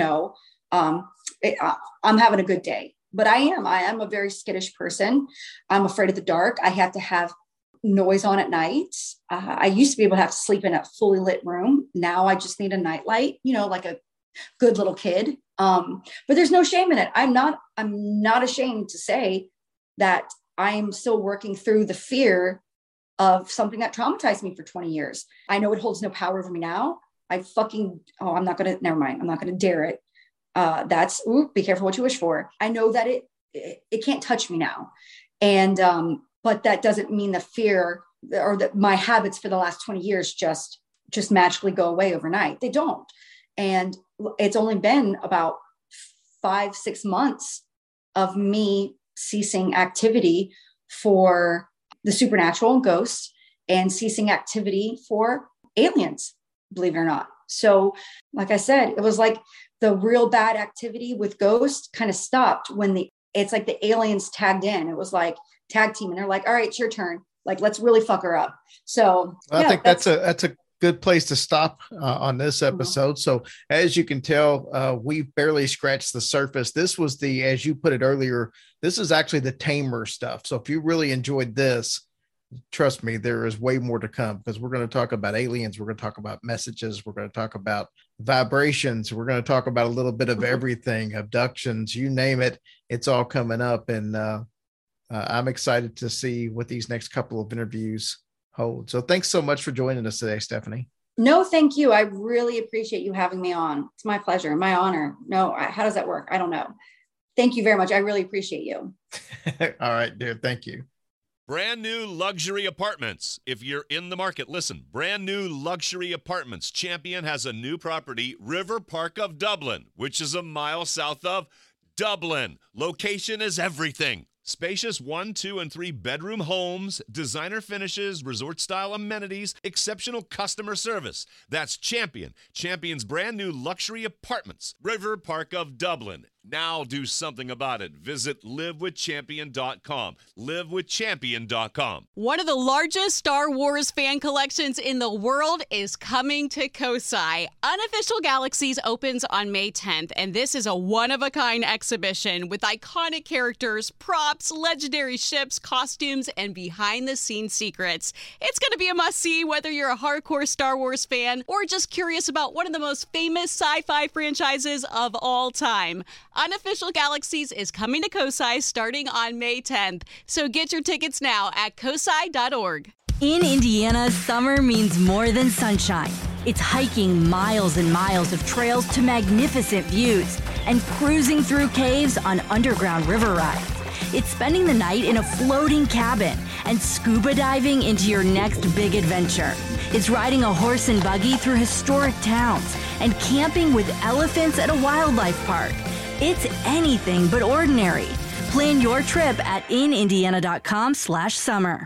D: I'm having a good day. But I am a very skittish person. I'm afraid of the dark. I have to have noise on at night. I used to be able to have to sleep in a fully lit room. Now I just need a nightlight, like a good little kid. But there's no shame in it. I'm not ashamed to say that I'm still working through the fear of something that traumatized me for 20 years. I know it holds no power over me now. I'm not going to dare it. Be careful what you wish for. I know that it can't touch me now. And, but that doesn't mean the fear or that my habits for the last 20 years just magically go away overnight. They don't. And it's only been about 5-6 months of me ceasing activity for the supernatural and ghosts, and ceasing activity for aliens, believe it or not. So, like I said, it was like the real bad activity with ghosts kind of stopped when it's like the aliens tagged in. It was like tag team, and they're like, all right, it's your turn. Like, let's really fuck her up. So
C: I think that's a good place to stop on this episode. So as you can tell, we barely scratched the surface. This was as you put it earlier, this is actually the tamer stuff. So if you really enjoyed this, trust me, there is way more to come, because we're going to talk about aliens. We're going to talk about messages. We're going to talk about vibrations. We're going to talk about a little bit of everything, abductions, you name it. It's all coming up. And I'm excited to see what these next couple of interviews hold. So thanks so much for joining us today, Stephanie.
D: No, thank you. I really appreciate you having me on. It's my pleasure, my honor. No, how does that work? I don't know. Thank you very much. I really appreciate you.
C: All right, dear. Thank you.
E: Brand new luxury apartments. If you're in the market, listen. Brand new luxury apartments. Champion has a new property, River Park of Dublin, which is a mile south of Dublin. Location is everything. Spacious 1, 2, and 3 bedroom homes, designer finishes, resort-style amenities, exceptional customer service. That's Champion. Champion's brand new luxury apartments, River Park of Dublin. Now do something about it. Visit livewithchampion.com. Livewithchampion.com.
A: One of the largest Star Wars fan collections in the world is coming to Kosai. Unofficial Galaxies opens on May 10th, and this is a one-of-a-kind exhibition with iconic characters, props, legendary ships, costumes, and behind-the-scenes secrets. It's going to be a must-see whether you're a hardcore Star Wars fan or just curious about one of the most famous sci-fi franchises of all time. Unofficial Galaxies is coming to Kosai starting on May 10th, so get your tickets now at kosai.org.
F: In Indiana, summer means more than sunshine. It's hiking miles and miles of trails to magnificent views and cruising through caves on underground river rides. It's spending the night in a floating cabin and scuba diving into your next big adventure. It's riding a horse and buggy through historic towns and camping with elephants at a wildlife park. It's anything but ordinary. Plan your trip at inindiana.com/summer.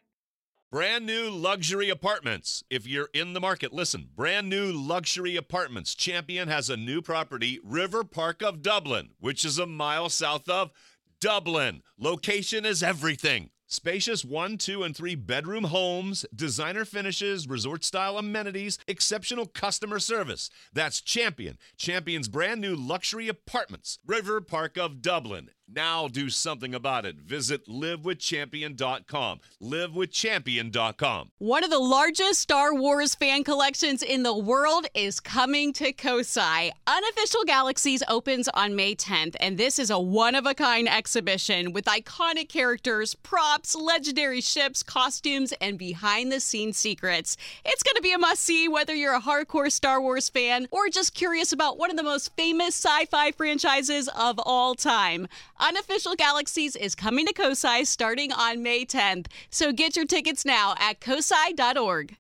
E: Brand new luxury apartments. If you're in the market, listen. Brand new luxury apartments. Champion has a new property, River Park of Dublin, which is a mile south of Dublin. Location is everything. Spacious 1, 2, and 3 bedroom homes, designer finishes, resort-style amenities, exceptional customer service. That's Champion. Champion's brand new luxury apartments, River Park of Dublin. Now do something about it. Visit livewithchampion.com. Livewithchampion.com.
A: One of the largest Star Wars fan collections in the world is coming to Kosai. Unofficial Galaxies opens on May 10th, and this is a one-of-a-kind exhibition with iconic characters, props, legendary ships, costumes, and behind-the-scenes secrets. It's going to be a must-see whether you're a hardcore Star Wars fan or just curious about one of the most famous sci-fi franchises of all time. Unofficial Galaxies is coming to Kosai starting on May 10th, so get your tickets now at kosai.org.